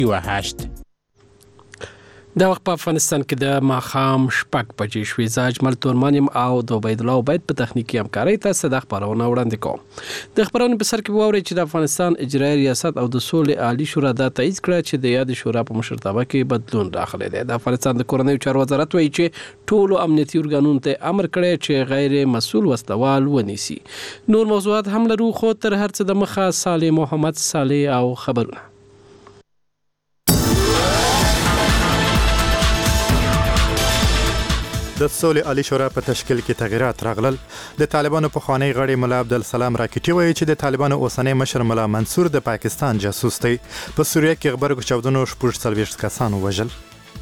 8 د وخت په افغانستان کې د ماښام 6 بجې شوې. زه اجمل تورمان یم او د عبیدالله عبید په تخنیکي همکارۍ تاسو د خبرونه وړاندې کوم. د خبرونو په سر کې واورئ چې د افغانستان اجرایي ریاست او د سولې عالی شورا دا تایید کړه چې د یاد شورا په مشرتابه کې بدلون راغلی دی. د افغانستان د کورنیو چارو وزارت وایي چې ټولو امنیتي ارګانونو ته امر کړی چې غیر مسؤل وسلوال ونیسي. نور موضوعات هم لرو خو تر هر څه د مخه صالح محمد صالح او خبرونه. د سولې عالی شورا په تشکیل کې تغیرات راغلل. د طالبانو پخوانی غړی ملا عبدالسلام راکټي وایي چې د طالبانو اوسنی مشر ملا منصور د پاکستان جاسوس دی. په سوریه کې غبرګو چاودنو 46 کسان ووژل.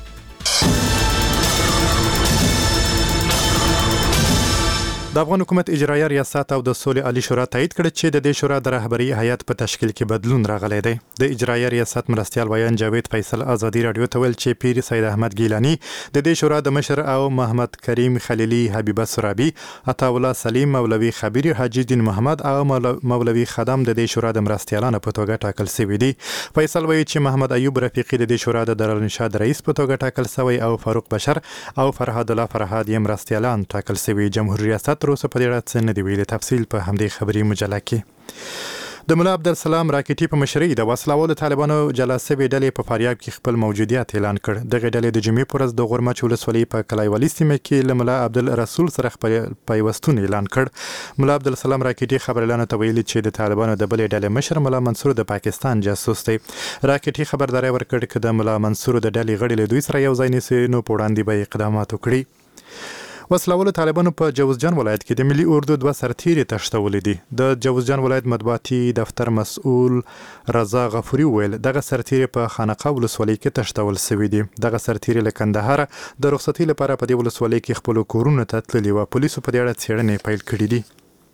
د افغان حکومت اجرایي ریاست او د سولې عالی شورا تایید کړ چې د دې شورا د رهبری هیئت په تشکیل کې بدلون راغلی دی. د اجرایي ریاست مرستیال ویان جاوید فیصل ازادي رادیو ته ویل چې پیر سید احمد ګیلانی د دې شورا د مشر او محمد کریم خلیلی، حبیبه سرابی، عطا الله سلیم، مولوی خبیر حاجی دین محمد او مولوی خدام د دې شورا د مرستیالانو په توګه ټاکل شوي دي. فیصل وایي چې محمد ایوب رفیقی د دې شورا د دارالانشاد رئیس په توګه ټاکل شوی او فاروق بشر او فرهاد الله فرهاد یې مرستیالان ټاکل شوي. جمهور ریاست تر اوسه په دې اړه څه نه دی ویلي. تفصیل په همدې خبري مجله کې. د ملا عبدالسلام راکټي په مشرۍ د وسلوالو طالبانو جلا شوې ډلې په فاریاب کې خپل موجودیت اعلان کړ. دغه ډلې د جمعې پر ورځ د غورمچ ولسوالۍ په کلایوالي سیمه کې له ملا عبدالرسول سره خپل پیوستون اعلان کړ. ملا عبدالسلام راکټي خبريالانو ته ویلي چې د طالبانو د بلې ډلې مشر ملا منصور د پاکستان جاسوس دی. راکټي خبرداري ورکړه چې د ملا منصور د ډلې غړي له دوی سره یو ځای نیسي نو په وړاندې به اقدامات وکړي. وسلوالو طالبانو په جوزجان ولایت کې د ملي اردو 2 سرتیري تښتولې دي. د جوزجان ولایت مطبوعاتي دفتر مسؤل رضا غفوري ویل دغه سرتیري په خانقاه ولسوالۍ کې تښتول شوي دي. دغه سرتیري له کندهار د رخصتۍ لپاره په دې ولسوالۍ کې خپل کورونه ته تللي و. پولیسو په دې اړه څېړنې پیل کړې دي.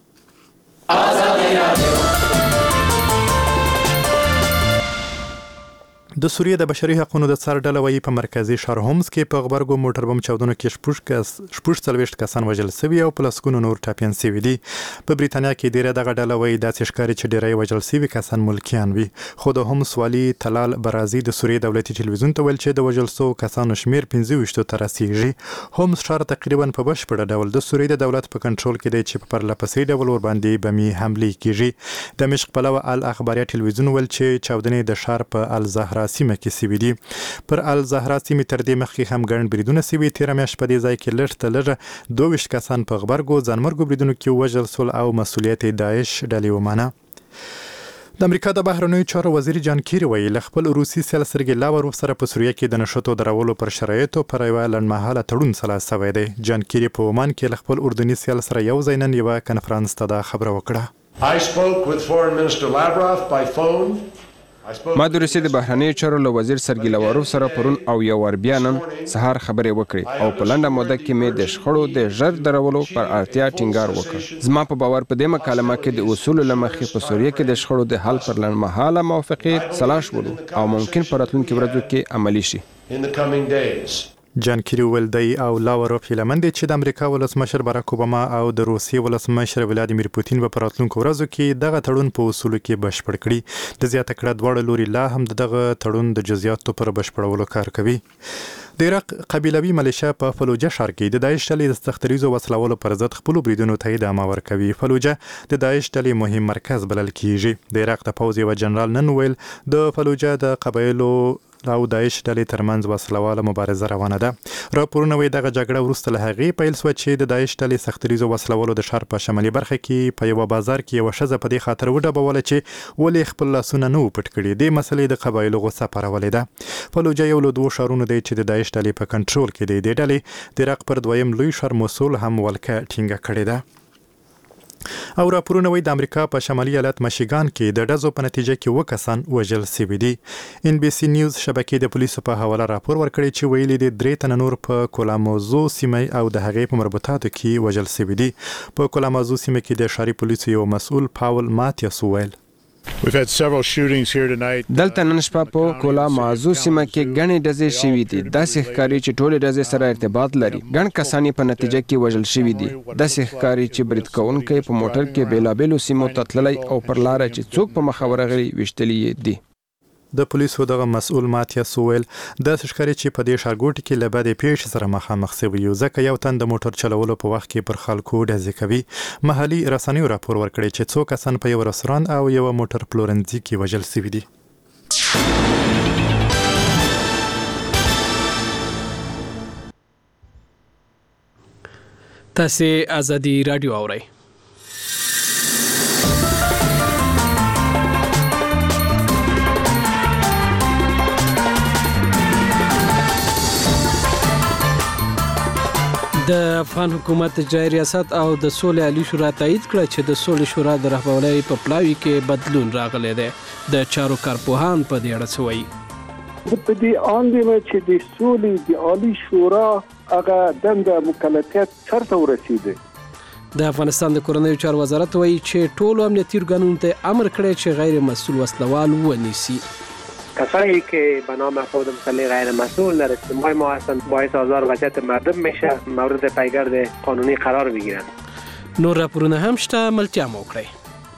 د سوریه د بشري حقوقو د څار ډله وایي په مرکزي ښار هومز کې په غبرګو موټر بم چاودنو کې 46 کسان وژل شوي او په لسګونو نور ټاپیان شوي دي. په بریتانیا کې ډیره دغه ډله وایي داسې ښکاري چې ډیری وژل شوي کسان ملکیان وي. خو د هومز والي تلال برازي د سوریه دولتي ټلویزیون ته ویل چې د وژل شوو کسانو شمیر 25 ته رسیږي. هومز ښار تقریبا په بشپړ ډول د سوریه د دولت په کنټرول کې دی چې په پرلپسې ډول ور باندې بمي حملې کیږي. دمشق پلوه الاخباريه ټلویزیون ویل چې چاودنې د ښار په الزهرا سیمه کې سوي دي. پر الزهرا سیمې تر دې مخکې هم ګڼ بریدونه سوي. تیره میاشت په دې ځای کې لږ تر لږه 22 کسان په غبرګو ځانمرګو بریدونو کې وژل شول او مسؤلیت داعش ډلې ومانه. د امریکا د بهرنیو چارو وزیر جان کیری وایي له خپل روسي سیال سرګي لاوروف سره په سوریه کې د نشټو درولو پر شرایطو پر یوه لنډمهاله تړون سره شوی دی. جان کیری په عمان کې له خپل اردني سیال سره یو ځای نن یوه کنفرانس ته دا خبره وکړه. I spoke with Foreign Minister Lavrov by phone. ما د روسیې د بهرنیو چارو له وزیر سرګي لاوروف سره پرون او یو ور بیا نن سهار خبرې وکړې او په لنډه موده کې مې د شخړو د ژر درولو پر اړتیا ټینګار وکړ. زما په باور په دې مکالمه کې د اصولو له مخې په سوریه کې د شخړو د حل پر لنډمهاله موافقې سلاش ولو او ممکن په راتلونکو ورځو کې عملي شي. جان کیری ویل دی او لاوروف هیله مند چې د امریکا ولسمشر باراک اوباما او د روسیې ولسمشر ولادیمیر پوتین په راتلونکو ورځو کې دغه تړون په اصولو کې بشپړ کړي. د زیاته کړه دواړه لوري لا هم دغه تړون د جزئیاتو پر بشپړولو کار کوي. د عراق قبیلوي ملیشیا په فلوجه ښار کې د داعش ډلې د سختریزو وسلوالو پر ضد خپل بریدونو ته ادامه ورکوي. فلوجه د داعش ډلې مهم مرکز بلل کیږي. د عراق د پوځ یو جنرال نن ویل د فلوجه د قبایلو او داعش ډلې ترمنځ وسلواله مبارزه روانه ده. راپورونه وایي دغه جګړه وروسته له هغې پیل شوه چې د داعش ډلې سختریزو وسلوالو د ښار په شمالي برخه کې په یوه بازار کې یوه ښځه په دې خاطر وډبوله چې ولې خپل لاسونه نه وو پټ کړي. دې مسلې د قبایلو غوسه پارولې ده. فلوجه یو له 2 ښارونو دی چې د داعش ډلې په کنټرول کې دی. د ډلې د عراق پر دویم لوی ښار موصل هم ولکه ټینګه کړې ده. او راپورونه وایي د امریکا په شمالي ایالت مشیګان کې د ډزو په نتیجه کې 2 کسان وژل شوي دي. ان بي سي نیوز شبکې د پولیسو په حواله راپور ورکړی چې ویلي دي 3 تنه نور په کولاموزو سیمه او د هغې په مربوطاتو کې وژل شوي دي. په کولاموزو سیمه کې د ښاري پولیسو یو مسؤل پاول ماتیاس ویل دلته نن شپه په کولا مازو سیمه کې ګڼې ډزې شوي دي. داسې ښکاري چې ټولې ډزې سره ارتباط لري. ګڼ کسان په نتیجه کې وژل شوي دي. داسې ښکاري چې برید کوونکی په موټر کې بیلابیلو سیمو ته تللی او پر لاره چې څوک په مخه ورغلي ویشتلي دي. د پولیسو دغه مسؤل ماتیا سویل د ښکاري چې په دې ښارګوټي کې له بدې پیښې سره مخامخ شوي یو ځکه یو تن د موټر چلولو په وخت کې پر خلکو ډزې کوي. محلي رسنیو راپور ورکړی چې څو کسان په یو رستوران او یو موټر پلورنځي کې وژل شوي دي. تاسو ازادي رادیو اورئ. د افغان حکومت اجرایي ریاست او د سولې عالی شورا تایید کړ چې د سولې شورا د رهبرۍ په پلاوي کې بدلون راغلی دی. د چارو کارپوهان په دې اړه څه وایي؟ په دې اندېمه چې د سولې د عالی شورا هغه دنده مکلفیت سرته ورسیده. د افغانستان د کورنیو چارو وزارت وایي چې ټولو امنیتي ارګانونو ته امر کړی چې غیر مسؤل وسلوال ونیسي. کسایی که به نام خود مسئله غیر مسئول در اجتماع ما هستند باعث آزار و اذیت مردم میشه مورد پیگرد قانونی قرار بگیرند. نور راپورونه هم شته، ملتیا مو کړئ.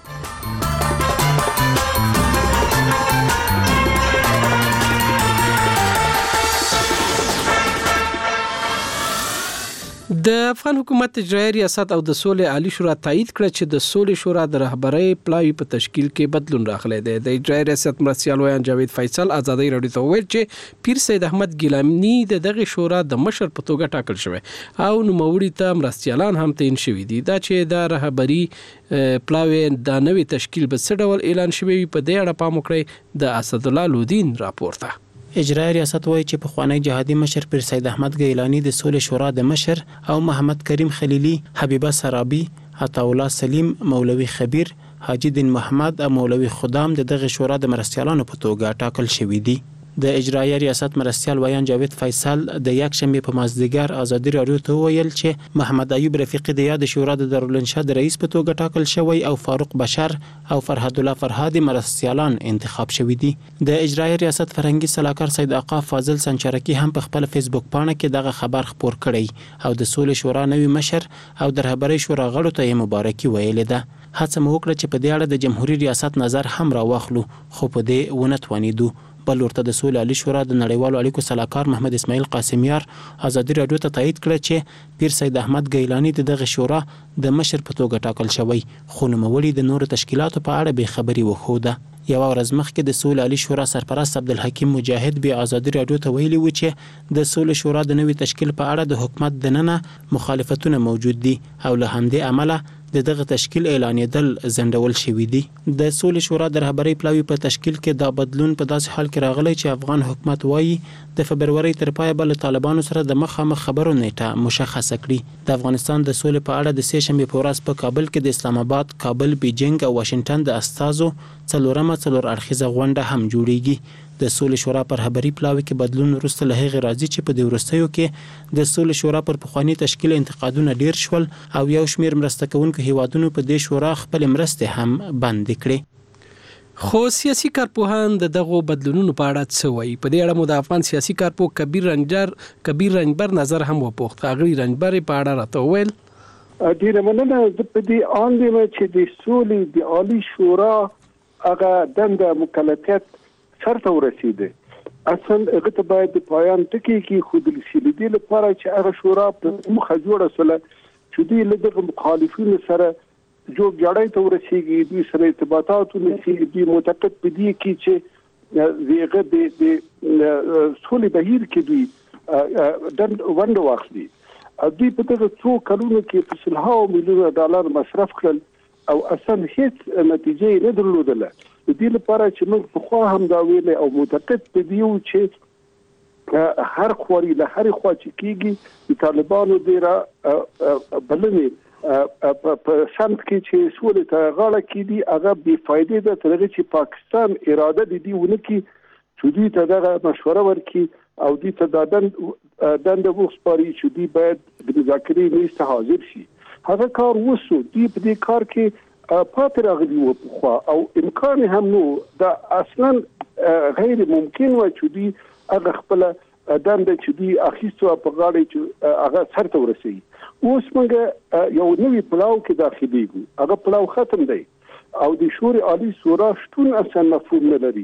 د افغان حکومت اجرایي ریاست او د سولې عالی شورا تایید کړ چې د سولې شورا د رهبرۍ پلاوي په تشکیل کې بدلون راغلی دی. د اجرایي ریاست مرستیال ویان جاوید فیصل ازادي رادیو ته وویل چې پیر سید احمد ګیلانی د دغه شورا د مشر په توګه ټاکل شوی او نوموړي ته مرستیالان هم تعین شوي دي. دا چې د رهبري پلاوي د نوې تشکیل په څه ډول اعلان شوی په دې اړه پام وکړئ. د اسدالله لودین راپورته. اجرایي ریاست وایي چې پخوانی جهادي مشر پیر سید احمد ګیلانی د سولې شورا د مشر او محمد کریم خلیلی، حبیبه سرابی، عطاالله سلیم، مولوي خبیر، حاجی دین محمد او مولوي خدام د دغه شورا د مرستیالانو په توګه ټاکل شوي دي. د اجرایي ریاست مرستیال ویان جاوید فیصل د یکشنبه په مازدیګر ازادي رادیو ته ویل چې محمد ایوب رفیقی د یاد شورا د دارالانشا د رئیس په توګه ټاکل شوی او فاروق بشر او فرهاد الله فرهادي مرستیالان انتخاب شوي دي. د اجرایي ریاست فرهنګي سلاکار سید آقا فاضل سنچرکی هم په خپل فیسبوک پاڼه کې دغه خبر خپور کړی او د سولې شورا نوی مشر او د رهبرۍ شورا غړو ته مبارکي ویلې ده. هڅه مو وکړه چې په دې اړه د جمهوریت ریاست نظر هم راوخلو، خو په دې ونه توانیدو. بل ورته د سولې عالی شورا د نړیوالو اړیکو سلاکار محمد اسماعیل قاسمیار ازادي رادیو ته تایید کړ چې پیر سید احمد ګیلانی د دغه شورا د مشر په توګه ټاکل شوی، خو نوموړي د نورو تشکیلاتو په اړه بې خبري وښوده. یو ورځ مخکې د سولې عالی شورا سرپرست عبدالحکیم مجاهد بیا ازادي رادیو ته ویلي و چې د سولې شورا د نوي تشکیل په اړه د حکومت دننه مخالفتونه موجود دي او له همدې امله د دغه تشکیل اعلانېدل ځنډول شوي دي. د سولې شورا د رهبرۍ پلاوي په تشکیل کې دا بدلون په داسې حال کې راغلی چې افغان حکومت وایي د فبرورۍ تر پایه به له طالبانو سره د مخامخ خبرو نیټه مشخصه کړي. د افغانستان د سولې په اړه د سې شنبې په ورځ په کابل کې د اسلام آباد، کابل، بیجینګ او واشنگټن د استازو څلور اړخیزه غونډه هم جوړیږي. د سولې شورا پر رهبري پلاوي کې بدلون وروسته له هغې راځي چې په دې وروستیو کې د سولې شورا پر پخواني تشکیل انتقادونه ډیر شول او یو شمیر مرسته کوونکو هیوادونو په دې شورا خپل مرستې هم بندې کړې. خو سیاسي کارپوهان د دغو بدلونونو په اړه څه وایي؟ په دې اړه مو د افغان سیاسي کارپوه کبیر رنجبر نظر هم وپوښت. هغه رنجبر په اړه راته وویل ډیره مننه. په دې اندېمه چې د سولې د عالی شورا هغه دنده مکلفیت سرته ورسیده، اصلا هغه ته باید د پایان ټکی کې خودل شي د دې لپاره چې هغه شورا په مخه جوړه سره چې دوی له دغه مخالفینو سره جوړ جاړی ته ورسیږي، دوی سره ارتباطات ونیسي، دوی معتقد په دې کې چې هغه د سولې بهیر کې دوی ونډه واخلي. دوی په دغه څو کلونو کې په سلهاو میلیونه ډالر مصرف کړل او اصلا هیڅ نتیجه نه درلودله. د دې لپاره چې موږ په خوا هم دا ویل او معتقد دیو چې هر خوري له هر خوا چې کیږي د طالبانو ډیره بلنې په سمت کې چې سولې ته غاړه کیدي هغه بې فائدې ده، ترغه چې پاکستان اراده دي ونه کی چې دوی ته دغه مشوره ورکړي او دوی ته دنده وسپاري چې دوی باید د مذاکرې میز حاضر شي. هغه کار وسو، دوی په دې کار کې پاتې راغلي وو خو او امکان هم نو دا اصلا غیر ممکن و چې دوی هغه خپل دنده چې دوی اخیستو په غاړه چې هغه سرته ورسېږي. اوس موږ یو نوی پلاو کې داخليږو، هغه پلاو ختم دی او د شورای عالی شورا شتون اصلا مفهوم نه لري.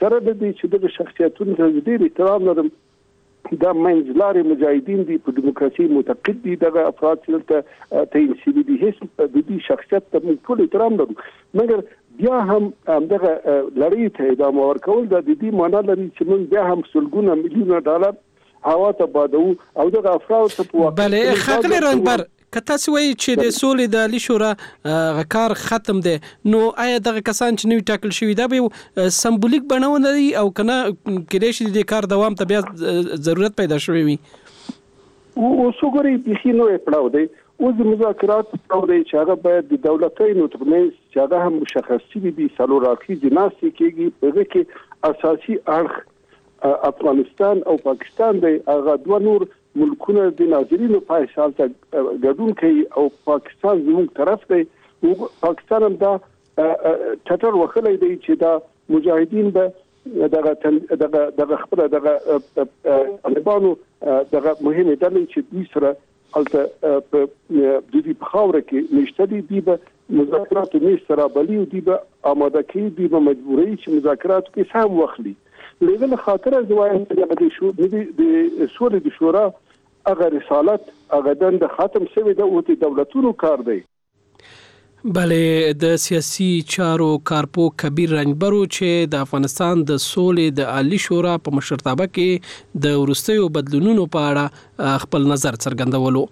سره د دې چې د شخصیتونو ته ډېر احترام لرم دا منځلاري مجاهدین دي په دیموکراسي معتقد دي دغه افراد چې تعین شوي دي هیڅ د دې شخصیت ته موږ ټول احترام لرو مګر بیا هم دغه لړۍ ته ادامه ورکول د دې معنا لري چې موږ بیا هم سلګونه میلیونه ډالر هوا ته بادو او دغه افراد ته په بله خاطر رنبر کته سوي چې د سولې د عالی شورا غکار ختم دي نو آیا دغه کسان چې نوی ټاکل شوی دا به سمبولیک بڼونه دي او کنه کله چې د کار دوام ته بیا ضرورت پیدا شوی وي او وګورئ چې نو پړاو دی او د مذاکرات او د چې هغه باید د دولتونو ترمنځ چې هغه هم مشخص شي دي څلور اړخیزې ناستې کېږي په دې کې اساسي اړخ افغانستان او پاکستان دی هغه دوه نور ملکونه د ناظرینو په حساب ته ګډون کوي او پاکستان زموږ طرف دی او پاکستان هم دا ټټر وکړی دی چې دا مجاهدین به دغه خپل دغه طالبانو دغه مهمه ډلې چې دوی سره البته په دې په خاور کې نشته دي به مذاکرات نه سره بلی او دي به آماده کوي دي به مجبوري چې مذاکرات کې سم وخلي لغه خاطر زوایم د سولې د شورا هغه رسالت هغه د ختم شوی د اوت دولتونو کار دی بله د سیاسي چارو کارپو کبیر رنجبرو چې د افغانستان د سولې د عالی شورا په مشرتابه کې د وروستیو بدلونونو په اړه خپل نظر څرګندولو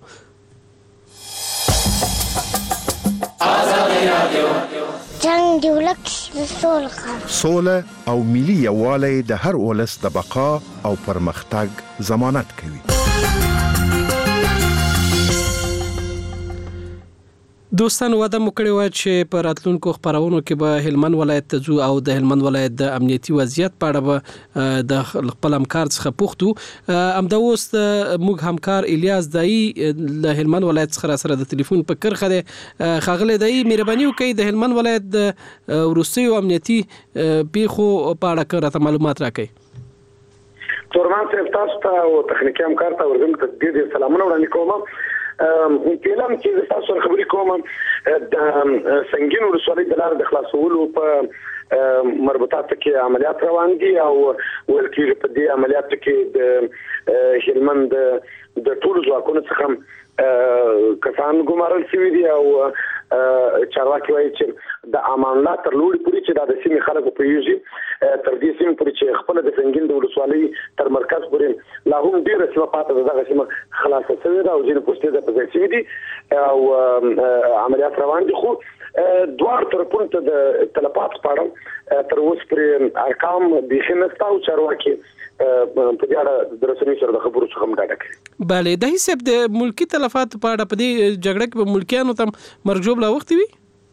جنگ دی ولک د سوله او ملي یووالی د هر ولس د بقا او پرمختګ ضمانت کوي دوستان وعده مو کړې و چې په راتلونکو خبرونو کې به هلمند ولایت ته ځو او د هلمند ولایت د امنیتي وضعیت په اړه به د خپل همکار څخه پوښتو امدا اوس موږ همکار الیاس دای له هلمند ولایت څخه سره د ټلیفون په کرخه ده خاغله دای مهرباني وکړئ د هلمند ولایت د روسي امنیتي پیخو په اړه راته معلومات راکړئ تورمان صاحب تاسو ته او تخنیکی همکار ته ورغم ته ډیر سلامونه وړاندې کوم کلام چې تاسو سره خبرې کوم د سنگین ورسولۍ د لارې د خلاصولو په مربوطات کې عملیات روان دي او ولکه په دې عملیاتو کې د هلمند د ټولو ځواکونو څخه کسان ګمارل شوي دي او چارواکي وایي چې د امان الله تر لوړې پورې چې د سیمې خلکو پوهېږي تر دې سیمې پورې چې خپل د سنگین د ولسوالۍ تر مرکز پورې لا هم ډېره سیمه پاته ده دغه سیمه خلاصه شوې ده او ځینې پوستې ده په ځای شوي دي او عملیات روان دي خو دواړو طرفونو ته د تلفات په اړه تر اوسه پورې ارقام بیخي نشته او چارواکي په دې اړه د رسنیو سره د خبرو څخه هم ډاډه کوي بله د حساب د ملکی تلفات په اړه په دې جګړه کې په ملکیانو ته مرجوب لا وخت وي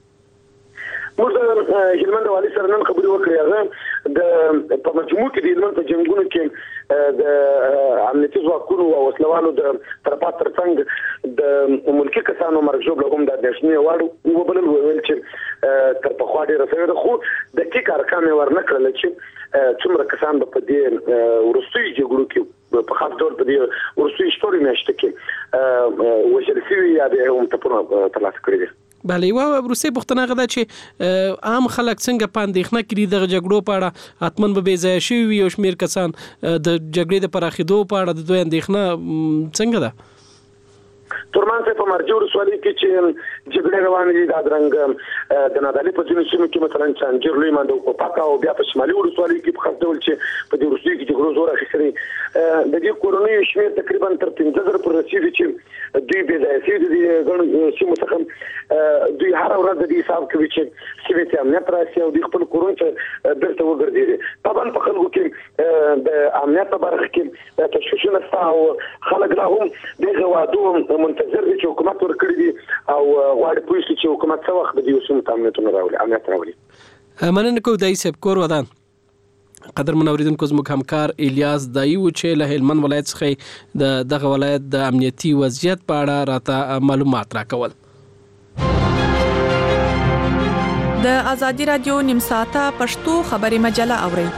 موږ د هلمند والي سره نن خبرې وکړې هغه د په مجموع کې د هلمند په جنګونو کې د امنیتي ځواکونو او وسلوالو د طرفات ترڅنګ د ملکی کسانو مرجوب له هم د دښمنۍ واړو وبلل ویل چې تر پخوا ډېره شوې ده خو دقیق ارقام یې ورنه کړل چې څومره کسان به په دې وروستیو جګړو کې په خاص ډول په دې وروستیو شپږ میاشتو کې وژل شوي یا د هم ټپونه ترلاسه کړي دي بله یو روسي پښتنه غدا چې عام خلک څنګه پاندېخنه کړي د جګړو په اړه اتمن به ځای شي یو شمیر کسان د جګړې د پراخېدو په اړه د دوی اندېښنه څنګه ده تورمان صاحب په مرجو رسولۍ کې چې جګړې روانې دي د درنګ د نادالي په ځینو سیمو کې مثلا چانجیر لوی مانده او پاکا او بیا په شمالي ورسولۍ کې په خاص ډول چې په دې روسي کې جګړو زور اخیستي د دې کورونو شمېر تقریبا تر 15000 پر رسیدي چې دوی به ځای شي د غړو سیمو څخه دوی هر ورځ د دې حساب کوي چې سیمه ته امنیت راشي او د خپل کورونو ته درته وګرځي طبعا په خلکو کې د امنیت په برخه کې تشویشونه شته او خلک لا هم د غوادو منتظر دي چې حکومت ورکړي دي او غواړي پوه شي چې حکومت څه وخت به د یو سیمه امنیت راولي مننه کوم دای صاحب کور ودان قدر منوریدونکو زموږ همکار الیاس دای و چې له هلمند ولایت څخه دغه ولایت د امنیتي وضعیت په اړه راته معلومات راکول د ازادي رادیو نیم ساعته پښتو خبري مجله اورئ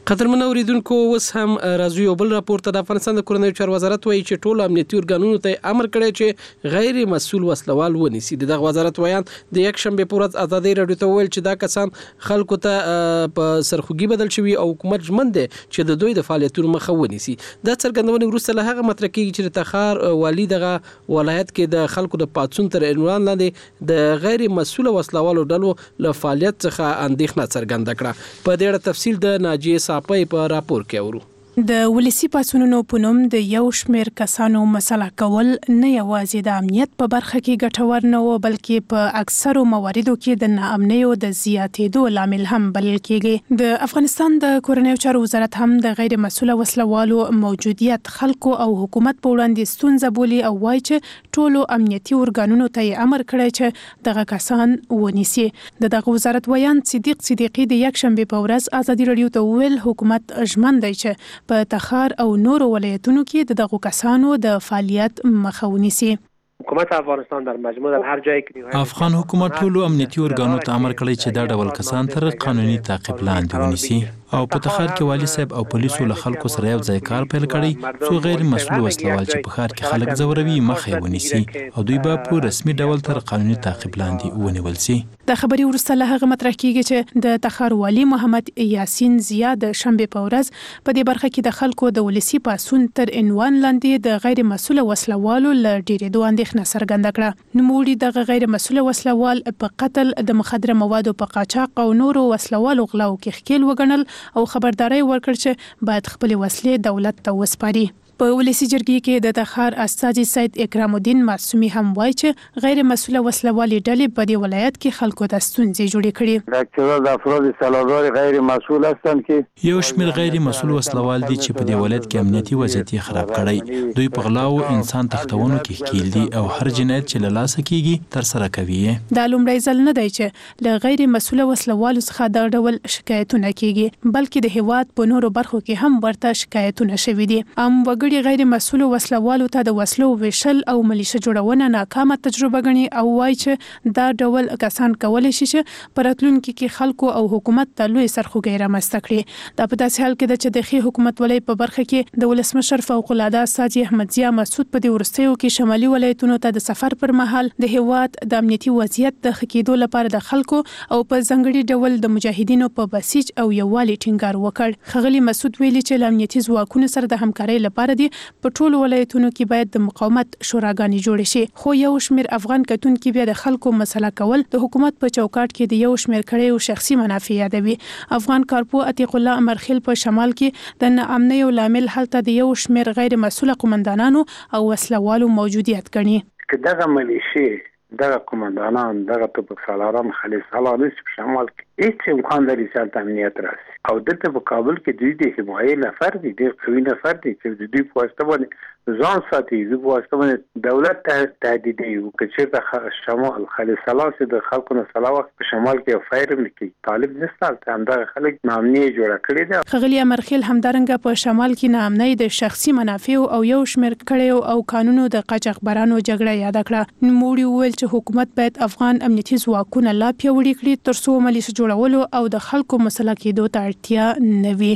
قدرمن اوریدونکو اوس هم راځو یو بل راپور ته. د افغانستان د کورنیو چارو وزارت وایي چې ټول امنیتي ارګانونو ته امر کړی چې غیر مسؤل وسلوال ونیسي. دغه وزارت وایي د یک شنبه په ورځ ازادي رادیو ته ویل چې دا کسان خلکو ته په سرخوږي بدل شوي او حکومت ژمن دی چې د دوی د فعالیتونو مخه ونیسي. دا څرګندونه وروسته له هغه مطرح کیږي چې د تخار والي دغه ولایت کې د خلکو د پاتون تر عنوان لاندې د غیر مسؤل وسلوالو ډلو له فعالیت څخه اندېښنه څرګنده کړه. په دې اړه تفصیل د ناجیه صاحب په راپور کې اورو. د ولسی پاسونونو په نوم د یو شمېر کسانو مسله کول نه یوازې د امنیت په برخه کې ګټور نه و بلکې په اکثرو مواردو کې د ناامنیو د زیاتېدو لامل هم بلل کېږي. د افغانستان د کورنیو چارو وزارت هم د غیر مسؤل وسلوالو موجودیت خلکو او حکومت په وړاندې ستونزه بولي او وایي چې ټولو امنیتي ارګانونو ته امر کړی چې دغه کسان ونیسي. دغه وزارت ویان صدیق صدیقی د یک شنبه په ورځ ازادي رادیو ته ویل حکومت ژمن دی چې په تخار او نورو ولایتونو کې د دغو کسانو د فعالیت مخه ونیسي. حکومت افغانستان در مجموع در هر جایی که افغان حکومت ټولو امنیتي ارګانو ته امر کړی چې دا ډول کسان تر قانوني تعقیب لاندې ونیسي او په تخار کې والي صاحب او پولیسو له خلکو سره یو ځای کار پیل کړی څو غیر مسؤل وسلوال چې په ښار کې خلک ځوروي مخه ونیسي او دوی به په رسمي ډول تر قانوني تعقیب لاندې ونیول شي. د خبري وروسته له هغه مطرح کیږي چې د تخار والي محمد یاسین زیا د شنبه په ورځ په دې برخه کې د خلکو د ولسی پاسون تر عنوان لاندې د غیر مسؤل وسلوالو له ډیرېدو اندېښنه څرګنده کړه. نوموړي دغه غیر مسؤل وسلوال په قتل د مخدره موادو په قاچاق او نورو وسلوالو غلاو کې ښکیل وګڼل او خبرداري ورکړ چې باید خپل وسلې دولت ته وسپاري. په ولسی جرګې کې د تخار استاذ سید اکرام الدین معصومی هم وایي چې غیر مسؤل وسلوالي ډلې په دې ولایت کې خلکو ته ستونزې جوړې کړي. د افراد سالاري غیر مسؤل هستند چې یو شمېر غیر مسؤل وسلوال دي چې په دې ولایت کې امنیتي وضعیت خراب کړي. دوی په غلاو انسان تختونو کې ښکیل دي او هر جنایت چې له لاسه کیږي تر سره کوي. دا لومړی ځل نه دی چې له غیر مسؤل وسلوالو څخه دا ډول شکایتونه کیږي بلکې د هیواد په نورو برخو کې هم ورته شکایتونه شوي دي. وګړي غیر مسؤل وسلوالو ته د وسلو ویشل او ملیشه جوړونه ناکامه تجربه غني او وایي چې دا ډول کسان کولای شي چې پراتلونکو کې خلکو او حکومت ته لوی سرخوږی رامنځته کړي. دا په داسې حال کې ده چې د خي حکومت ولای په برخه کې د ولسمشر فوق العاده ساجي احمد ضیا مسعود په دې ورستیو کې شمالي ولایتونو ته د سفر پر مهال د هیواد د امنیتي وضعیت د خکېدو لپاره د خلکو او په ځنګړي ډول د مجاهدینو په بسیج او یووالي ټینګار وکړ. خغلی مسعود ویلي چې امنیتي ځواکونو سره د همکارۍ لپاره په ټولو ولایتونو کې باید د مقاومت شوراګانې جوړ شي. خو یو شمېر افغان کتونکو بیا د خلکو مسله کول د حکومت په چوکاټ کې د یو شمېر کړیو شخصي منافع یادوي. افغان کارپو عتیق الله امرخیل په شمال کې د ناامنیو لامل هلته د یو شمېر غیر مسؤل قومندانانو او وسلوالو موجودیت ګڼي. که دغه ملیشې دغه قومندانان دغه توپ سالاران خالص حالانه په شمال کې هیڅ امکان لري چې امنیت راشي او دلته په کابل کې دوی د حمایې نفر دي ډېر قوي نفر دي چې دوی په واسطه باندې ځان ساتي دوی په واسطه باندې دولت ته تهدیدي او کچې د شمال خالص سلاسه د خلکو نه سلاوه په شمال کې فایر نکي طالب نستال هم دا خلک نامني جوړ کړی دي. خغلی امرخیل همدارنګه په شمال کې نامنۍ د شخصي منافع او یو شمېر کړیو او قانونو د قاچاقبرانو جګړه یاد کړه. نوموړي وویل چې حکومت باید افغان امنیتي ځواکونه لا پیاوړي کړي ترڅو ملیشه جوړولو او د خلکو مسله کېدو ته اړتیا نه وي.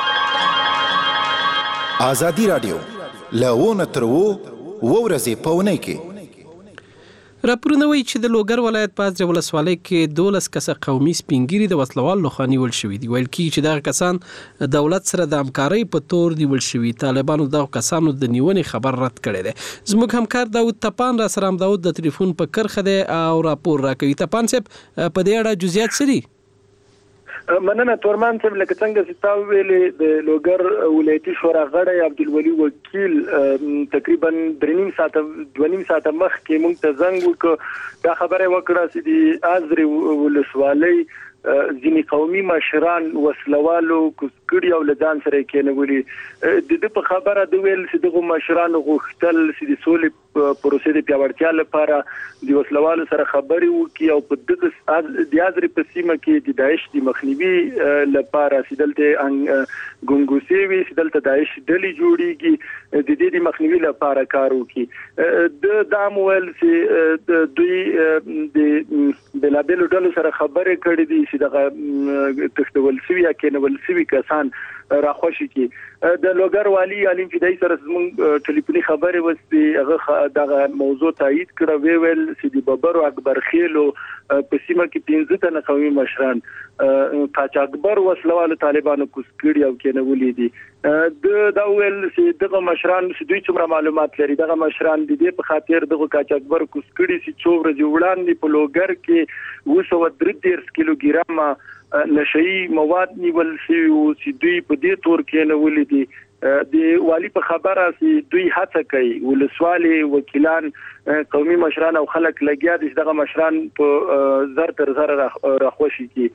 ازادي رادیو لونه ترو ورځې پونه کې راپورونه وایي چې د لوګر ولایت په ازرې ولسوالۍ کې 12 کسه قومي سپینګیري د وسلوال لخوا نیول شوي دي. ویل کېږي چې دغه کسان دولت سره د همکارۍ په تور نیول شوي. طالبانو دغه کسانو د نیونې خبر رد کړی دی. زموږ همکار داود تپان را سره داود د ټلیفون په کرخه دی او راپور راکوي. تپان صاحب په دې اړه جزئیات څه دي؟ مننه تورمان صاحب لکه څنګه چې تاسو ویلې د لوګر ولایتي شورا غړی عبدالولي وکیل تقریبا 2.5 ساعته مخکې موږ ته زنګ وکړ دا خبره وکړه چې د ازرې ولسوالۍ ځینې قومي مشران وسلوالو کوسکړي او لدان سره کېنولي د په خبره د ویل چې دغه مشران غوښتل چې د سولې پروسې د پیاوړتیا لپاره د وسلوالو سره خبري وکړي او په دغه د ازرې په سیمه کې د داعش د مخنیوي لپاره چې دلته ګونګوسي وي چې دلته داعش ډلې جوړیږي د دې مخنیوي لپاره کار وکړي. د دامویل چې دوی د بلابل ډلو سره خبرې کړې دي چې دغه تختول سوي یا کېنول سوي کسان راخوشي کی د لوګر والی علیم فدای سره زموږ ټلیفوني خبرې وستي هغه دغه موضوع تایید کړه ویل چې د ببر او اکبر خیلو په سیمه کې 15 تنه قومي مشران قاچاقبر وسلوال طالبانو کوسکړي او کېنولې دي دا ویل چې دغه مشران چې دوی څومره معلومات لري دغه مشران د دې په خاطر دغه قاچاقبر کوسکړي چې څو ورځې وړاندې په لوګر کې 233 کیلوګرام نشئی مواد نیول شي او چې دوی په دې تور کې نه ولیدي د والی په خبره چې دوی هڅه کوي ولسوالي وکیلان قومي مشران او خلک لګیا دي دغه مشران په زر تر زر راخوشي کی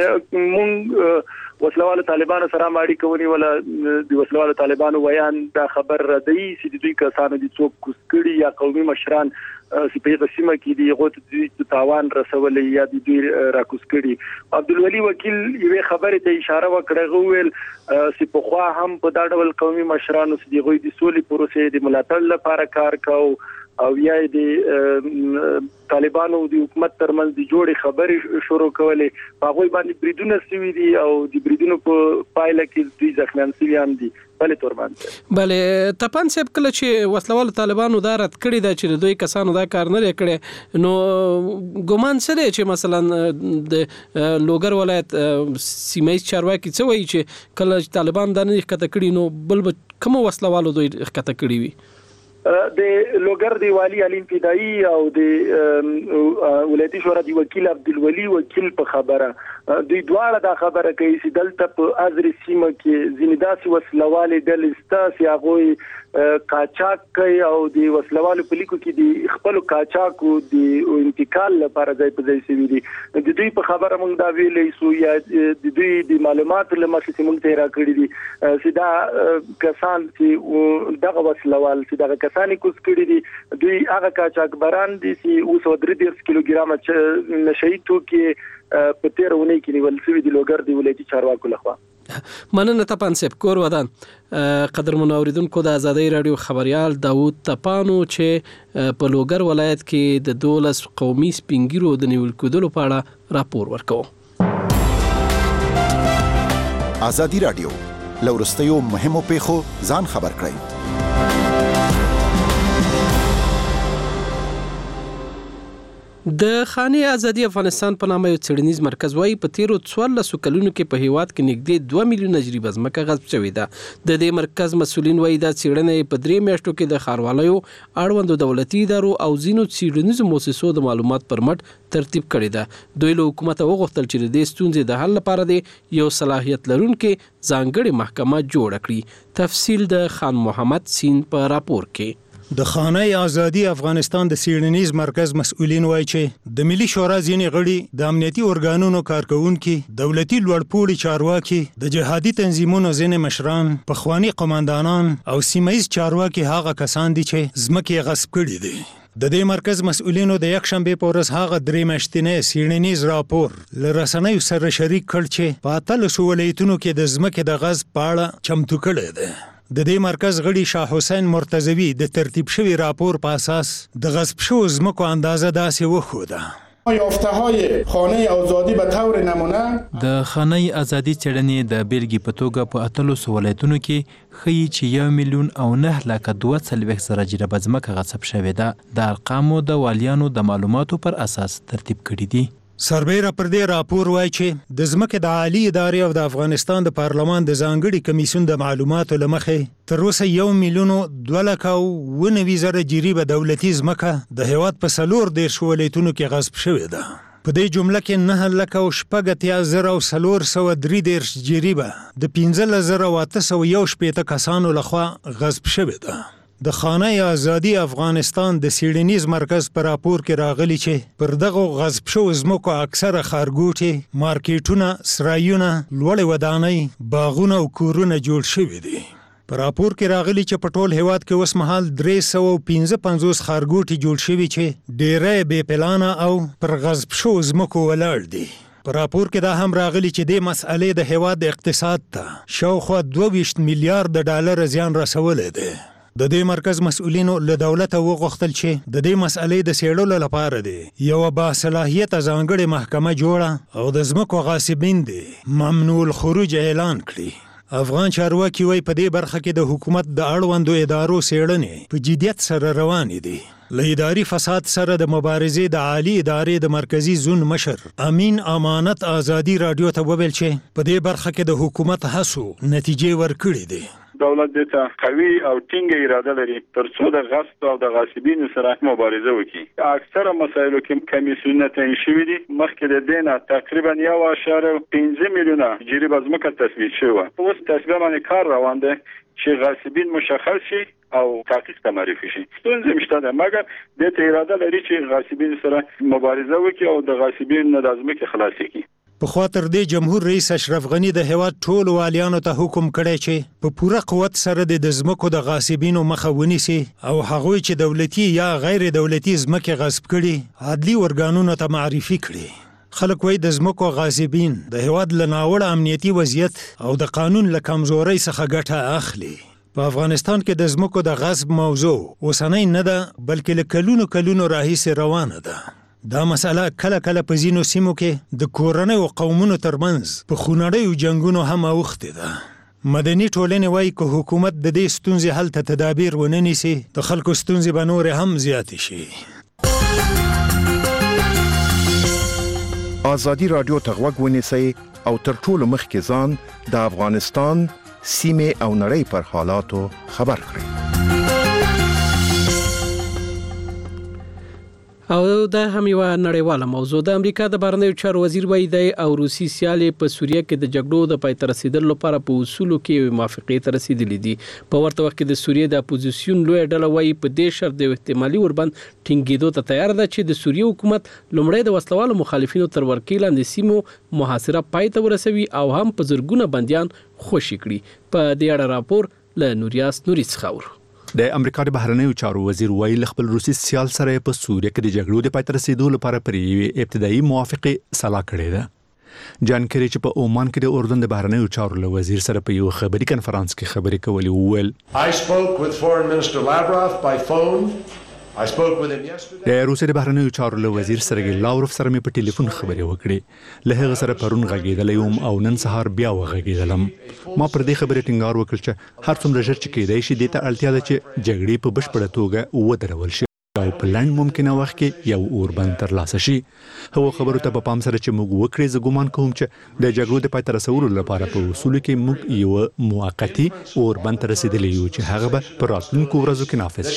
مونږ وسلوال طالبانو سره ماړي کوي ولا د وسلوال طالبانو بیان دا خبر ردی چې دوی کسانو دي څوک کوسکړي یا قومي مشران چې په قسمه کې دی غوته د تاوان رسولې یا د دوی راکوسکړي عبدالولي وکیل یوه خبره ته اشاره وکړه غوول چې په خوا هم په دا ډول قومي مشرانو چې دوی د سولې پروسې د ملاتړ لپاره کار کوي او یا د طالبانو د حکومت ترمنځ د جوړې خبرې شروع کولې هغه باندې بریدونه سوي دي او د بریدونو په پایله کې دوی ځخمیان سوي هم دي بلې تورمان بلې تپان صاحب کله چې وسلوال طالبانو دا رد کړی دا چې دوی کسانو دا کار نه کړي نو ګومان سره چې مثلا د لوګر ولایت سیمایي چارواکي څه وایي چې کله طالبان دا نه ښکته کړي نو بل کوم وسلوالو دوی ښکته کړي وي د لوګر دی والی علیم فدایی او د ولایتي شورا دی وکیل عبدالولي وکیل په خبره دوی دواړه دا خبره کوي چې دلته په ازري سیمه کې زینداسي وسلوالې دلستا سی هغه قاچاق کوي او د وسلوالو په لیکو کې د خپل قاچاقو د انتقال لپاره ځای په ځای سوي دي د دوی په خبره موږ دا ویلې سو یا د دوی د معلوماتو لمخې چې موږ ته راکړي دي چې دا کسان چې دغه وسلوال چې دغه کسانی کوس کړي دي دوی هغه قاچاقبران دي چې 233 کیلوګرام نشئی توکي په 13 ونې کې نیول شوی دی لوګر دی ولایتي چارواکو لخوا مننه تپان صاحب کور ودان قدر منوریدونکو د آزادۍ رادیو خبريال داوود تپانو چې په لوګر ولایت کې د 12 قومي سپینګیرو د نیول کېدلو په اړه راپور ورکوه. آزادۍ رادیو لورستیو مهمو پیښو ځان خبر کړئ. د خانه ازادي افغانستان په نامه یو څېړنیز مرکز وايي په تیرو 14 کلونو کې په هیواد کې نږدې 2 میلیونه جریبه ځمکه غصب شوې ده. د دې مرکز مسؤلین وايي دا څېړنه په 3 میاشتو کې د ښاروالۍ اړوندو دولتي ادارو او ځینو څېړنیزو مؤسسو د معلومات پر مټ ترتیب کړې ده. دوی له حکومت وغوښتل چې د ستونزې د حل لپاره د یو صلاحیت لرونکي ځانګړي محکمه جوړ کړي. تفصیل د خان محمد سین په راپور کې. د خانه ازادي افغانستان د څېړنیز مرکز مسؤلین وایي چې د ملي شورا ځینې غړي د امنیتي ارګانونو کارکونکي دولتي لوړپوړي چارواکي د جهادي تنظیمونو ځینې مشران پخوانی قوماندانان او سیمایي چارواکي هغه کسان دي چې ځمکې غصب کړي دي. د دې مرکز مسؤلینو د یکشنبه په ورځ هغه 3 میاشتنی څېړنیز راپور له رسنیو سره شریک کړ چې په 13 ولایتونو کې د ځمکې د غصب په اړه چمتو کړی دی. د دې مرکز غړي شاه حسین مرتضوی د ترتیب شوی راپور په اساس د غصب شوو ځمکو اندازه داسې وښوده. یافته‌های خانه آزادی به طور نمونه د خانه ازادي څېړنې د بیلګې په توګه په 13 ولایتونو کې ښیي چې 1 میلیون او 9 لکه 42 جریبه ځمکه غصب شوې ده. د ارقامو د والیانو د معلوماتو پر اساس ترتیب کړي دي. سربیره پر دې راپور وایي چې د ځمکې د عالی ادارې او د افغانستان د پارلمان د ځانګړي کمیسیون د معلوماتو له مخې تر اوسه 1 میلیون 2,90,000 جریبه دولتي ځمکه د هیواد په 14 ولایتونو کې غصب شوې ده. په دې جمله کې 9,433 جریبه د 15,801 کسانو لخوا غصب شوې ده. د خانه ازادي افغانستان د څېړنیز مرکز پر راپور کې راغلي چې پر دغه غصب شوو ځمکو اکثره ښارګوټي، مارکیټونه، سرایونه، لوړې ودانۍ، باغونه او کورونه جوړ شوي دي. په راپور کې راغلي چې په ټول هیواد کې اوس مهال 355 ښارګوټي جوړ شوي چې ډېری بې پلانه او پر غصب شوو ځمکو ولاړ دي. په راپور کې دا هم راغلي چې دې مسئلې د هیواد اقتصاد ته شاوخوا 22 میلیارډ ډالر زیان رسولی دی. د دې مرکز مسؤلینو له دولت وغوښتل چې د دې مسئلې د څېړلو لپاره دی یو باصلاحیته ځانګړې محکمه جوړه او د ځمکو غاصبین دی ممنوع الخروج اعلان کړي افغان چارواکي وایي په دې برخه کې د حکومت د اړوندو ادارو څېړنې په جدیت سره روانې دي له اداري فساد سره د مبارزې د عالی ادارې د مرکزی زون مشر امین امانت ازادي رادیو ته وویل چې په دې برخه کې د حکومت هڅو نتیجې ورکړې دي دولت د قوي او ټینګه اراده لري ترڅو د غصب او د غاصبینو سره مبارزه وکړي اکثره مسایلو کې کمیسیونونه تعیین شوي دي مخکې د دینه تقریبا 1.5 میلیونه جریبه ځمکه تثبیت شوه اوس تثبیت باندې کار روان دی چې غاصبین مشخص شي او تحقیق ته معرفي شي ستونزې مشته ده مګر د اراده لري چې غاصبین سره مبارزه وکړي او د غاصبین نه د ځمکې خلاص کړي په خاطر دې جمهور رئیس اشرف غنی د هیواد ټولو والیانو ته حکم کړی چې په پوره قوت سره د ځمکو د غاصبینو مخه ونیسي او هغوی چې دولتي یا غیر دولتي ځمکې غصب کړي عدلي ورګانونو ته معرفي کړي خلک وایي د ځمکو غاصبین د هیواد له ناوړه امنیتي وضعیت او د قانون له کمزورۍ څخه ګټه اخلي په افغانستان کې د ځمکو د غصب موضوع اوسنۍ نه ده بلکې له کلونو راهیسې روانه ده دا مسله کله کله په ځینو سیمو کې د کورنۍ او قومونو ترمنځ په خونړیو جنګونو هم اوښتې ده مدني ټولنې وایي که حکومت د دې ستونزې حل ته تدابیر ونه نیسي د خلکو ستونزې به نورې هم زیاتې شي ازادي رادیو ته غوږ ونیسئ او تر ټولو مخکې ځان د افغانستان سیمې او نړۍ پر حالاتو خبر کړئ او دا هم یو نړیواله موضوع د امریکا د بهرنیو چارو وزیر وایي دی او روسي سیالي په سوریه کې د جګړو د پای ته رسیدلو لپاره په اصولو کې موافقې ته رسیدلې دي په ورته وخت کې د سوریه د اپوزیسیون لوی ډله وایي په دې شرط د احتمالي اوربند ټینګېدو ته تیار ده چې د سوریه حکومت لومړی د وسلوالو مخالفینو تر ورکې لاندې سیمو محاصره پای ته ورسوي او هم په زرګونه بنديان خوشي کړي په دې اړه راپور له نوریاس نوري څخه د امریکا د بهرنیو چارو وزیر ویل خپل روسي سیال سره په سوریه کې د جګړو د پای ته رسیدو لپاره پر یوې ابتدایي موافقه سلا کړې ده جان کری چې په عمان کې د اردن د بهرنیو چارو له وزیر سره په یو خبري کانفرنس کې خبرې کولې وویل I spoke with Foreign Minister Lavrov by phone. I spoke with him yesterday. د روسي د بهرنیو چارو له وزیر سرګي لاوروف سره مې په ټلیفون خبرې وکړې له هغه سره پرون غږېدل یم او نن سهار بیا وغږېدلم ما پر دې خبرې ټینګار وکړ چې هر څومره ژر چې کېدای شي د ته اړتیا ده چې جګړې په بشپړه توګه ودرول شي او په لنډ ممکنه وخت کې یو اوربند ترلاسه شي هغه خبرو ته په پام سره چې موږ وکړې زه ګومان کوم چې د جګړو د پای ته رسولو لپاره په اصولو کې موږ یو موقتی اوربند ته رسیدلی یو چې هغه به په راتلونکو ورځو کې نافذ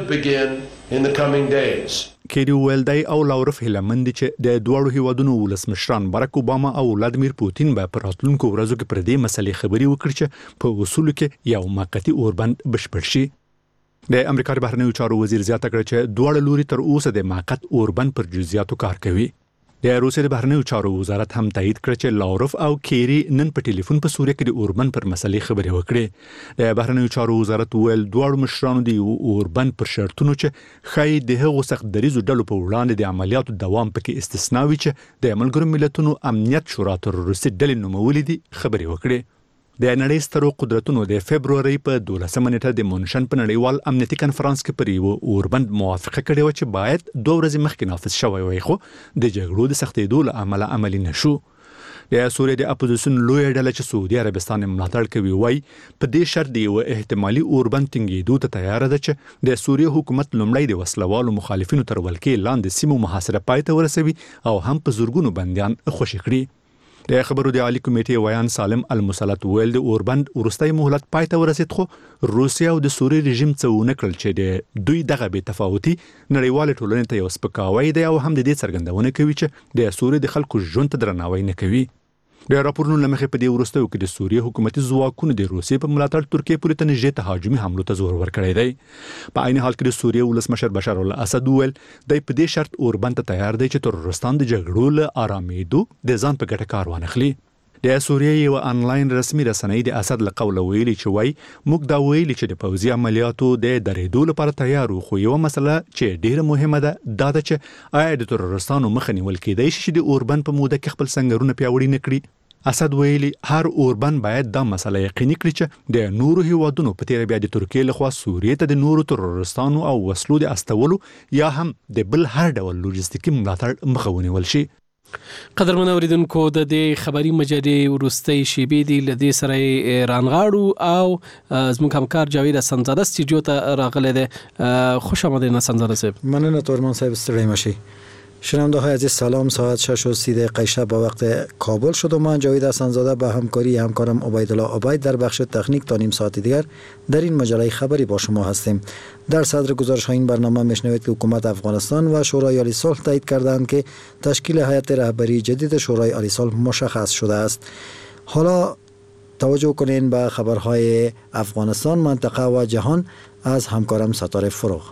شي کېدی ویل دی او لاوروف هیلمند چې د دوړو هیوادونو ولسمشران بارک اوباما او ولادمیر پوتین به په راتلونکو ورځو کې پر دې مسلې خبرې وکړي چې په اصولو کې یو موقتی اوربند بشپړ شي د امریکا د بهرنیو چارو وزیر زیاته کړ چې دوړ لوري تر اوسه د موقت اوربند پر جزئیاتو کار کوي د روسي د بهرنیو چارو وزارت هم تایید کړ چې لاوروف او کیری نن په ټلیفون په سوریه کې د اوربند پر مسلې خبرې وکړې د بهرنیو چارو وزارت ویل دوړ مشرانو د اوربند پر شرطونو چې خای د هغو سخت دریزو ډلو په وړاندې د عملیاتو دوام پکې استثناوي چې د ملګرو ملتونو امنیت شورا تر روسي ډلې نومولې دي خبرې وکړې د نړۍ سترو قدرتونو د فبرवरी په 12 نیټه د مونشن په نړیوال امنیتي کانفرنس کې پر یو اوربند موافقه کړې و چې باید 2 ورځې مخکې نافذ شوی وای خو د جګړو د سختېدو له امله عملي نشو د سوریې د اپوزیسیون لوی ډله چې سعودي عربستان ملاتړ کوي وای په دې شرط دی او احتمالي اوربند ټینګېدو ته تیار ده چې د سوریې حکومت لومړی د وسلوالو مخالفینو تر ولکې لاندې سیمو محاصره پای ته ورسوي او هم په زورګونو بنديان خوشي کړي د خبرو د عالی کمیټې ویان سالم المسلط ویل د اوربند ورستۍ مهلت پای ته ورسید خو روسیا او د سوریې رژیم څه ونه کړل چې د دوی دغه بې تفاوتي نړیوال ټولنې ته یو سپکاوی دی او هم د دې څرګندونه کوي چې د سوریې د خلکو ژوند ته درناوی نه کوي د راپورونو لمخې په دې وروستیو کې د سوریې حکومتي ځواکونو د روسیې په ملاتړ ترکیه پورې ته نږدې تهاجمي حملو ته زور ورکړی دی په عین حال کې د سوریې ولسمشر بشار الاسد ویل دی په دې شرط اوربند ته تیار دی چې ترورستان د جګړو له آرامېدو د ځان په ګټه کار وانخلي د سوریې یو انلاین رسمي رسنۍ د اسد له قوله ویلي چې وای موږ دا ویلي چې د پوځي عملیاتو د درېدو لپاره تیار خو یو مسله چې ډیره مهمه ده دا چې آیا د ترورستانو مخه نیول کېدای شي چې د اوربند په موده کې خپل سنگرونه پیاوړي نکړي اسد ویلي هر اوربند باید دا مسله یقیني کړي چې د نورو هیوادونو په تیر بیا د ترکیې لخوا سوریې ته د نورو ترورستانو او وسلو د استولو یا هم د بل هر ډول لوجستیکي ملاتړ مخه ونیول شي. قدرمن اوریدونکو د دې خبري مجلې ورستۍ شیبې دی لدې سره رانغاړو او زموږ همکار جاوید سنزاده استودیو ته راغلی دی. خوش آمدید سنزاده صاحب. ممنون تورمان صاحب، استراحت باشی. شنونده های عزیز سلام. ساعت 6:30 شب به وقت کابل شد و من جاوید حسن‌زاده به همکاری همکارم عبیدالله عبید در بخش تکنیک تا نیم ساعت دیگر در این مجله خبری با شما هستیم. در صدر گزارش های این برنامه میشنوید که حکومت افغانستان و شورای عالی صلح تایید کردند که تشکیل هیئت رهبری جدید شورای عالی صلح مشخص شده است. حالا توجه کنین به خبرهای افغانستان، منطقه و جهان از همکارم ستاره فروغ.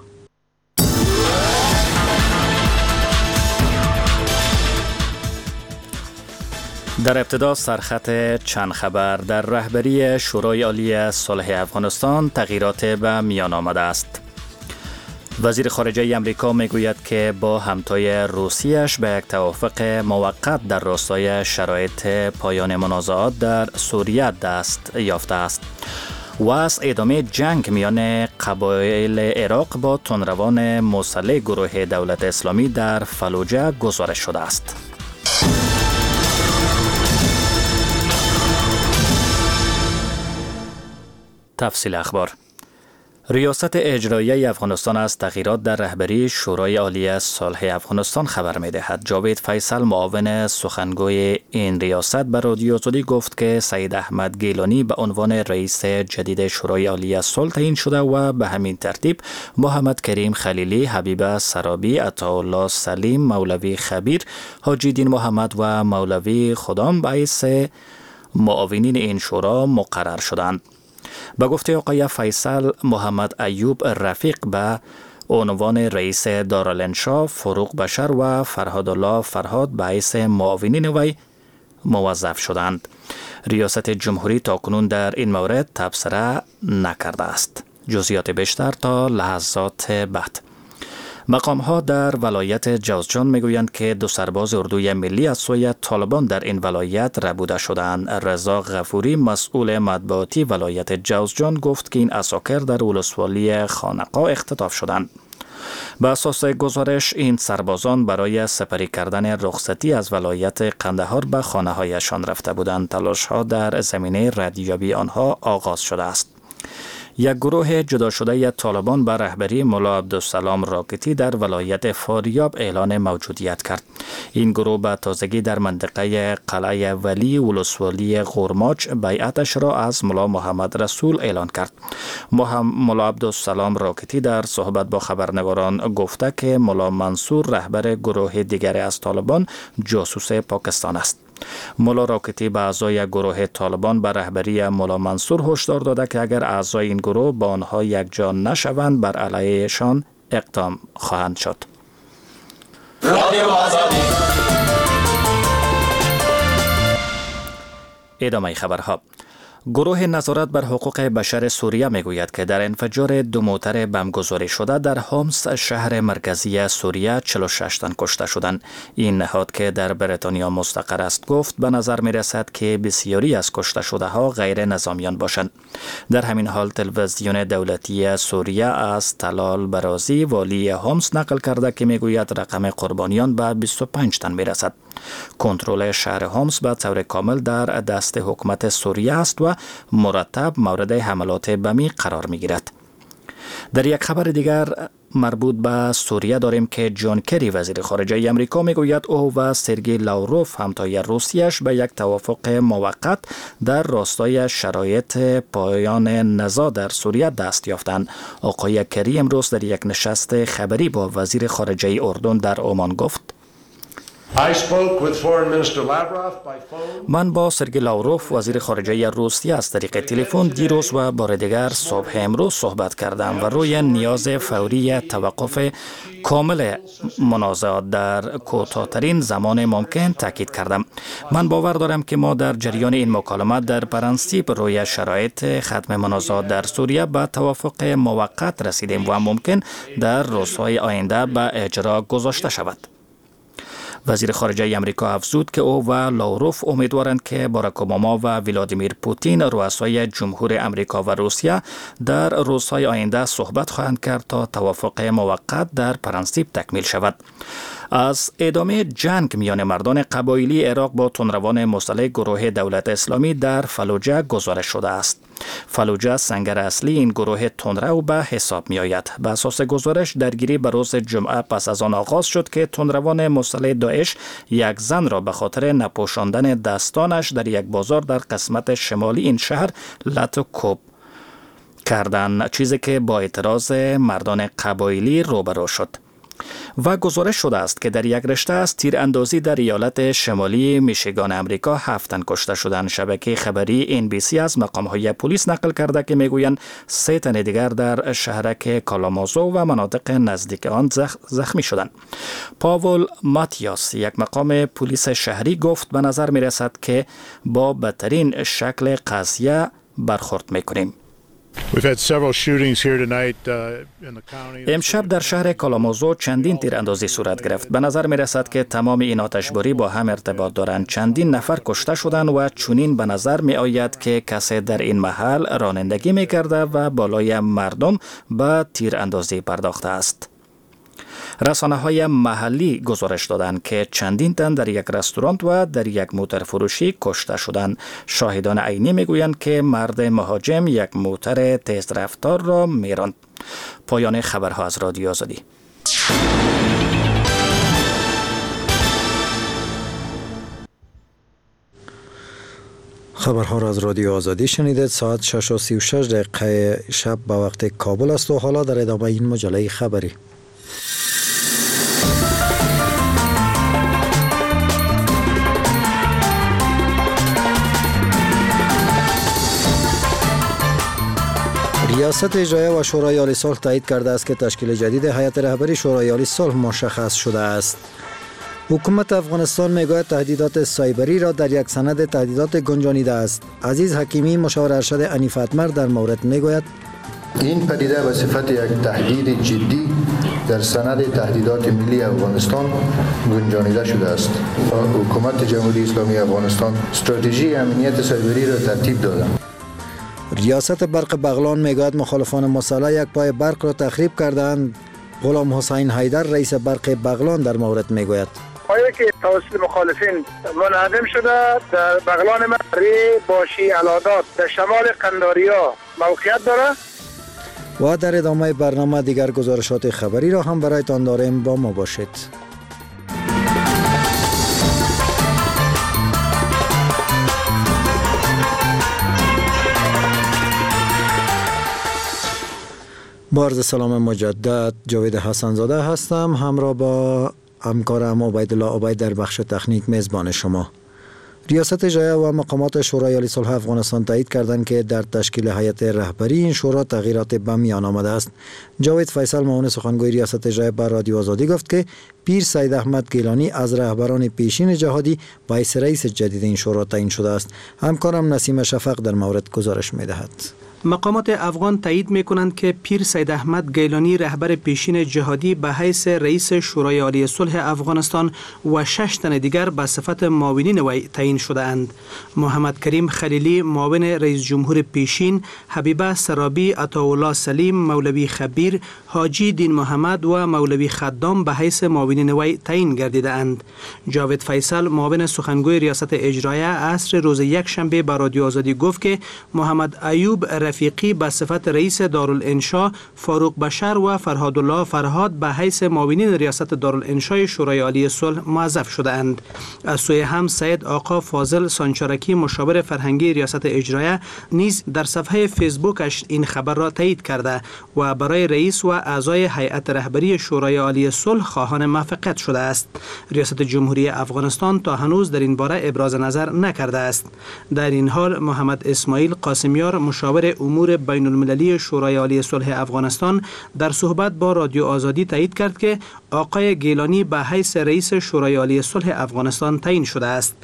در ابتدا سرخط چند خبر. در رهبری شورای عالی صلح افغانستان تغییرات به میان آمده است. وزیر خارجه امریکا میگوید که با همتای روسیه‌اش به یک توافق موقت در راستای شرایط پایان منازعات در سوریه دست یافته است و از ادامه جنگ میان قبایل عراق با تندروان مسلح گروه دولت اسلامی در فلوجه گزارش شده است. تفصیل اخبار. ریاست اجرایی افغانستان از تغییرات در رهبری شورای عالی صلح افغانستان خبر می‌دهد. جاوید فیصل معاون سخنگوی این ریاست به رادیو آزادی گفت که سید احمد گیلانی به عنوان رئیس جدید شورای عالی صلح تعیین شده و به همین ترتیب محمد کریم خلیلی، حبیبه سرابی، عطاالله سلیم، مولوی خبیر، حاجی دین محمد و مولوی خدام باعث معاونین این شورا مقرر شدند. به گفته آقای فیصل، محمد ایوب رفیق به عنوان رئیس دارالانشا، فروغ بشر و فرهادالله فرهاد باعث معاونین وی موظف شدند. ریاست جمهوری تاکنون در این مورد تبصره نکرده است. جزئیات بیشتر تا لحظات بعد. مقام‌ها در ولایت جوزجان میگویند که 2 سرباز اردوی ملی از سوی طالبان در این ولایت ربوده شدند. رضا غفوری، مسئول مطبوعاتی ولایت جوزجان، گفت که این عساکر در ولسوالی خانقا اختطاف شدند. به اساس گزارش این سربازان برای سپری کردن رخصتی از ولایت قندهار به خانه‌هایشان رفته بودند. تلاش‌ها در زمینه ردیابی آنها آغاز شده است. یک گروه جدا شده طالبان به رهبری ملا عبدالسلام راکتی در ولایت فاریاب اعلان موجودیت کرد. این گروه به تازگی در منطقه قلعه ولی ولسوالی غورماچ بیعتش را از ملا محمد رسول اعلان کرد. ملا عبدالسلام راکتی در صحبت با خبرنگاران گفته که ملا منصور رهبر گروه دیگری از طالبان جاسوس پاکستان است. ملا راکتی به اعضای گروه طالبان به رهبری ملا منصور هشدار داده که اگر اعضای این گروه با آنها یکجا نشوند بر علیهشان اقدام خواهند شد. ادامه خبرها. گروه نظارت بر حقوق بشر سوریه میگوید که در انفجار 2 موتر بمبگذاری شده در هومس شهر مرکزی سوریه 46 تن کشته شدند. این نهاد که در بریتانیا مستقر است گفت به نظر می رسد که بسیاری از کشته شده ها غیر نظامیان باشند. در همین حال تلویزیون دولتی سوریه از طلال برازی والی هومس نقل کرده که میگوید رقم قربانیان به 25 تن می رسد. کنترل شهر هومس به طور کامل در دست حکومت سوریه است و مرتب مورد حملات بمی قرار می گیرد. در یک خبر دیگر مربوط به سوریه داریم که جان کری وزیر خارجه امریکا میگوید او و سرگئی لاوروف همتای روسیه‌اش به یک توافق موقت در راستای شرایط پایان نزاع در سوریه دست یافتند. آقای کری امروز در یک نشست خبری با وزیر خارجه اردن در عمان گفت: من با سرگئی لاوروف وزیر خارجه روسیه از طریق تلفن دیروز و بار دیگر صبح امروز صحبت کردم و روی نیاز فوری توقف کامل منازعات در کوتاه‌ترین زمان ممکن تاکید کردم. من باور دارم که ما در جریان این مکالمات در پرنسیپ روی شرایط ختم منازعات در سوریه به توافق موقت رسیدیم و ممکن در روزهای آینده به اجرا گذاشته شود. وزیر خارجه آمریکا افزود که او و لاوروف امیدوارند که باراک اوباما و ولادیمیر پوتین رؤسای جمهور آمریکا و روسیه در روزهای آینده صحبت خواهند کرد تا توافق موقت در پرانسیب تکمیل شود. از ادامه جنگ میان مردان قبایلی عراق با تندروان مسلح گروه دولت اسلامی در فلوجه گزارش شده است. فلوجه سنگر اصلی این گروه تندرو به حساب می آید. به اساس گزارش درگیری به روز جمعه پس از آن آغاز شد که تندروان مسلح داعش یک زن را به خاطر نپوشاندن دستانش در یک بازار در قسمت شمالی این شهر لط و کوب کردند، چیزی که با اعتراض مردان قبایلی روبرو شد. و گزارش شده است که در یک رشته از تیراندازی در ایالت شمالی میشیگان امریکا 7 تن کشته شدند. شبکه خبری NBC از مقام‌های پلیس نقل کرده که میگویند 3 تن دیگر در شهرک کالامازو و مناطق نزدیک آن زخمی شدند. پاول ماتیاس، یک مقام پلیس شهری، گفت به نظر میرسد که با بدترین شکل قضیه برخورد میکنیم. امشب در شهر کالامازو چندین تیراندازی صورت گرفت. به نظر می رسد که تمام این آتشباری با هم ارتباط دارند. چندین نفر کشته شدند و چنین به نظر می آید که کسی در این محل رانندگی می کرده و بالای مردم به تیراندازی پرداخته است. رسانه‌های محلی گزارش دادند که چندین تن در یک رستوران و در یک موتر فروشی کشته شدند. شاهدان عینی میگویند که مرد مهاجم یک موتر تیز رفتار را میراند. پایان خبرها از رادیو آزادی. خبرها را از رادیو آزادی شنیدید. ساعت 6:36 شب به وقت کابل است و حالا در ادامه این مجله خبری. ریاست اجرایه و شورای عالی صلح تایید کرده است که تشکیل جدید هیئت رهبری شورای عالی صلح مشخص شده است. حکومت افغانستان میگوید تهدیدات سایبری را در یک سند تهدیدات گنجانیده است. عزیز حکیمی، مشاور ارشد انیف اتمر، در مورد میگوید این پدیده به صفت یک تهدید جدی در سند تهدیدات ملی افغانستان گنجانیده شده است. حکومت جمهوری اسلامی افغانستان استراتژی امنیت سایبری را ترتیب داده. ریاست برق بغلان میگوید مخالفان مسلح یک پای برق را تخریب کردند. غلام حسین حیدر، رئیس برق بغلان، در مورد میگوید پایه که توسط مخالفین منهدم شده در بغلان مری باشی علادات در شمال قنداریا موقعیت داره. و در ادامه برنامه دیگر گزارشات خبری را هم برایتان داریم، با ما باشید. با عرض سلام مجدد، جاوید حسن زاده هستم، همراه با همکارم عبیدالله عبید در بخش تکنیک میزبان شما. ریاست اجرایه و مقامات شورای عالی صلح افغانستان تایید کردند که در تشکیل هیئت رهبری این شورا تغییرات به میان آمده است. جاوید فیصل، معاون سخنگوی ریاست اجرایه، بر رادیو آزادی گفت که پیر سید احمد گیلانی از رهبران پیشین جهادی باعث رئیس جدید این شورا تعیین شده است. همکارم نسیم شفق در مورد گزارش می‌دهد. مقامات افغان تایید می‌کنند که پیر سید احمد گیلانی رهبر پیشین جهادی به حیث رئیس شورای عالی صلح افغانستان و 6 تن دیگر به صفت معاونین وی تعیین شده‌اند. محمد کریم خلیلی معاون رئیس جمهور پیشین، حبیبه سرابی، عطاالله سلیم، مولوی خبیر، حاجی دین محمد و مولوی خدام به حیث معاونین وی تعیین گردیده‌اند. جاوید فیصل، معاون سخنگوی ریاست اجرایه، عصر روز یکشنبه به رادیو آزادی گفت که محمد ایوب رفیقی به صفت رئیس دارالانشا، فاروق بشر و فرهادالله فرهاد به حیث معاونین ریاست دارالانشای شورای عالی صلح موظف شده‌اند. از سوی هم سید آقا فاضل سانچارکی، مشاور فرهنگی ریاست اجرایه، نیز در صفحه فیسبوکش این خبر را تایید کرده و برای رئیس و اعضای هیئت رهبری شورای عالی صلح خواهان موفقیت شده است. ریاست جمهوری افغانستان تا هنوز در این باره ابراز نظر نکرده است. در این حال محمد اسماعیل قاسمیار، مشاور امور بین المللی شورای عالی صلح افغانستان، در صحبت با رادیو آزادی تایید کرد که آقای گیلانی به حیث رئیس شورای عالی صلح افغانستان تعیین شده است.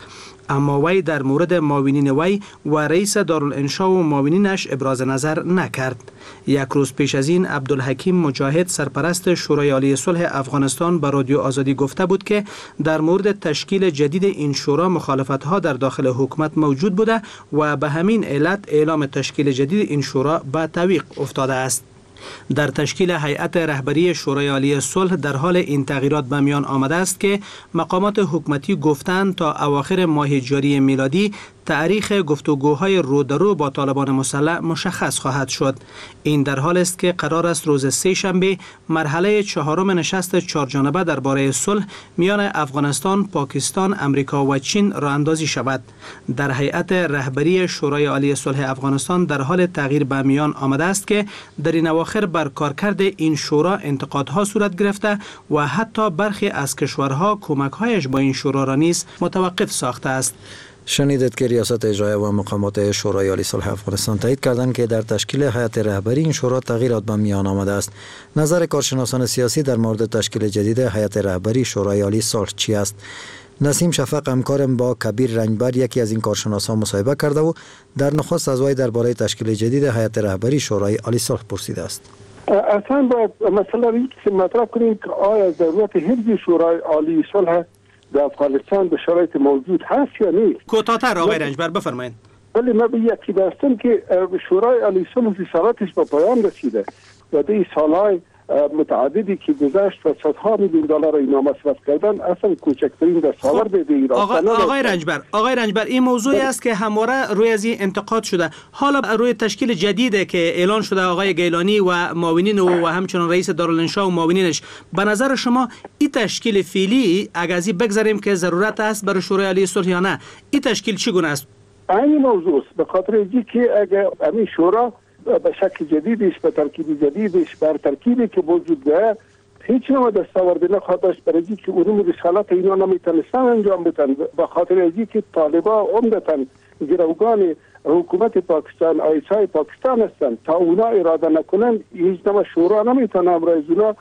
اما وی در مورد معاونین وی و رئیس دارالانشا و معاونینش ابراز نظر نکرد. یک روز پیش از این عبدالحکیم مجاهد سرپرست شورای عالی صلح افغانستان به رادیو آزادی گفته بود که در مورد تشکیل جدید این شورا مخالفت‌ها در داخل حکومت موجود بوده و به همین علت اعلام تشکیل جدید این شورا به تعویق افتاده است. در تشکیل هیئت رهبری شورای عالی صلح در حال این تغییرات به میان آمده است که مقامات حکومتی گفتند تا اواخر ماه جاری میلادی تاریخ گفتگوهای رو در رو با طالبان مسلح مشخص خواهد شد. این در حال است که قرار است روز سه شنبه مرحله چهارم نشست چهارجانبه درباره صلح میان افغانستان، پاکستان، امریکا و چین راه اندازی شود. در هیئت رهبری شورای عالی صلح افغانستان در حال تغییر به میان آمده است که در این اواخر بر کارکرد این شورا انتقادها صورت گرفته و حتی برخی از کشورها کمک‌هایش با این شورا را نیز متوقف ساخته است. شنیدید که ریاست اجرایی و مقامات شورای عالی صلح افغانستان تایید کردند که در تشکیل هیئت رهبری این شورا تغییرات به میان آمده است. نظر کارشناسان سیاسی در مورد تشکیل جدید هیئت رهبری شورای عالی صلح چی است؟ نسیم شفق همکارم با کبیر رنجبر یکی از این کارشناسان مصاحبه کرده و در نخست از وی درباره تشکیل جدید هیئت رهبری شورای عالی صلح پرسیده است. اصلا باید مثلا این که مطرح کنیم که آیا ضرورت حزب شورای عالی صلح در افغانستان به شرایط موجود هست یا نیست؟ کوتاه‌تر آقای رنجبر بفرمایید. ولی من به یکی داشتم که شورای عالی صلح رسالتش به پایان رسیده و در این سالهای متعددی که گذشت و صدها میلیون دلار اینا مصرف کردن اصلا کوچکترین دستاورد در ایران. آقای رنجبر این موضوعی است که همواره روی از این انتقاد شده. حالا روی تشکیل جدیدی که اعلان شده آقای گیلانی و معاونین و همچنان رئیس دارالانشا و معاونینش، به نظر شما این تشکیل فعلی اگر از بگذاریم که ضرورت است برای شورای عالی صلح یا نه، این تشکیل چگونه است؟ این موضوع است به خاطر اینکه اگر همین شورا به شکل جدیدش به ترکیب جدیدش بر ترکیبی که وجود داره هیچ نوع دستاوردی نخواهد داشت برای اینکه اونم رسالت اینا نمیتونستن انجام بدن به خاطر اینکه طالبان عمدتاً گروگان حکومت پاکستان آیسای پاکستان هستند. تا اونا اراده نکنن هیچ نوع شورا نمیتونه امروز اونا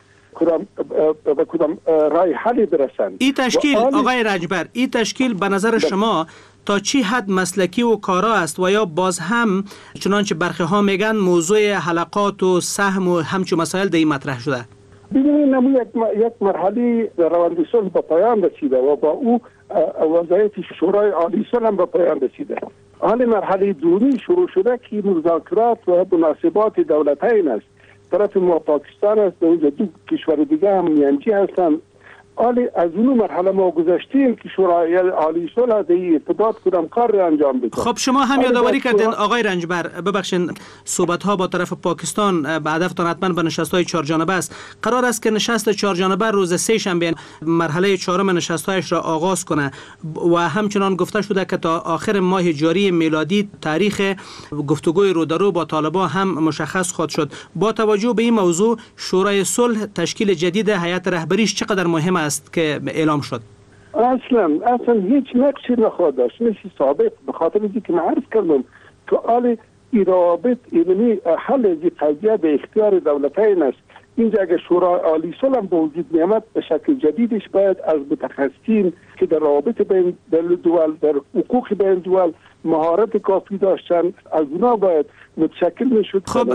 به کدام رای حلی برسن. این تشکیل آقای رنجبر، این تشکیل به نظر شما تا چی حد مسلکی و کارا است و یا باز هم چنانچه برخی ها میگن موضوع حلقات و سهم و همچون مسائل در این مطرح شده؟ ببینید یک مرحله روند صلح به پایان رسیده و با او وضعیت شورای عالی صلح هم به پایان رسیده. حال مرحله دومی شروع شده که مذاکرات و مناسبات دولتین است. طرف ما پاکستان است و دو کشور دیگه هم میانجی هستند. حالی از اون مرحله ما گذشتیم که شورای عالی صلح در ارتباط کدام کار را انجام بده. خب شما هم یادآوری کردین آقای رنجبر، ببخشید صحبت ها با طرف پاکستان به هدفتان حتما به نشست های چهارجانبه است. قرار است که نشست چهارجانبه روز سه شنبه مرحله چهارم نشست هایش را آغاز کنه و همچنان گفته شده که تا آخر ماه جاری میلادی تاریخ گفتگوی رو در رو با طالبان هم مشخص خواهد شد. با توجه به این موضوع شورای صلح تشکیل جدید هیئت رهبریش چقدر مهم است که اعلام شد؟ اصلا هیچ نقشی نخواهد داشت مثل سابق به خاطر اینکه من عرض کردم که حال رابط علمی حل این قضیه به اختیار دولتین است. اینجا اگر شورای عالی صلح به وجود میامد به شکل جدیدش باید از متخصصین که در روابط بین دول در حقوق بین دول مهارت کافی داشتن از اونا باید متشکل میشد. خب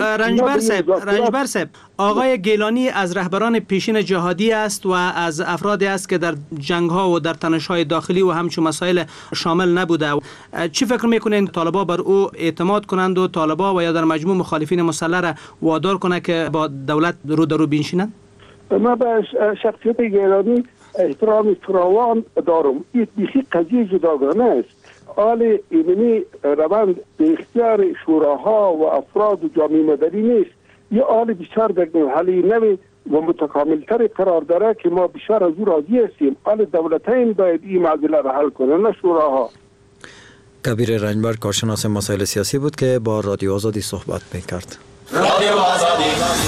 رنجبر صاحب آقای گیلانی از رهبران پیشین جهادی است و از افرادی است که در جنگ ها و در تنش های داخلی و همچون مسائل شامل نبوده. چی فکر میکنین طالبا بر او اعتماد کنند و طالبا و یا در مجموع مخالفین مسلح را وادار کنه که با دولت رو در رو بنشینند؟ من به شخصیت گیلانی احترام فراوان دارم. این بیخی قضیه جداگانه است. حال اینمی روند به اختیار شوراها و افراد و جامعه مدنی نیست. یه حال بسیار در مرحله نوی و متکاملتر قرار داره که ما بسیار از او راضی هستیم. حال دولتین باید این معضله را حل کنه نه شوراها. کبیر رنجبر کارشناس مسائل سیاسی بود که با رادیو آزادی صحبت میکرد. رادیو آزادی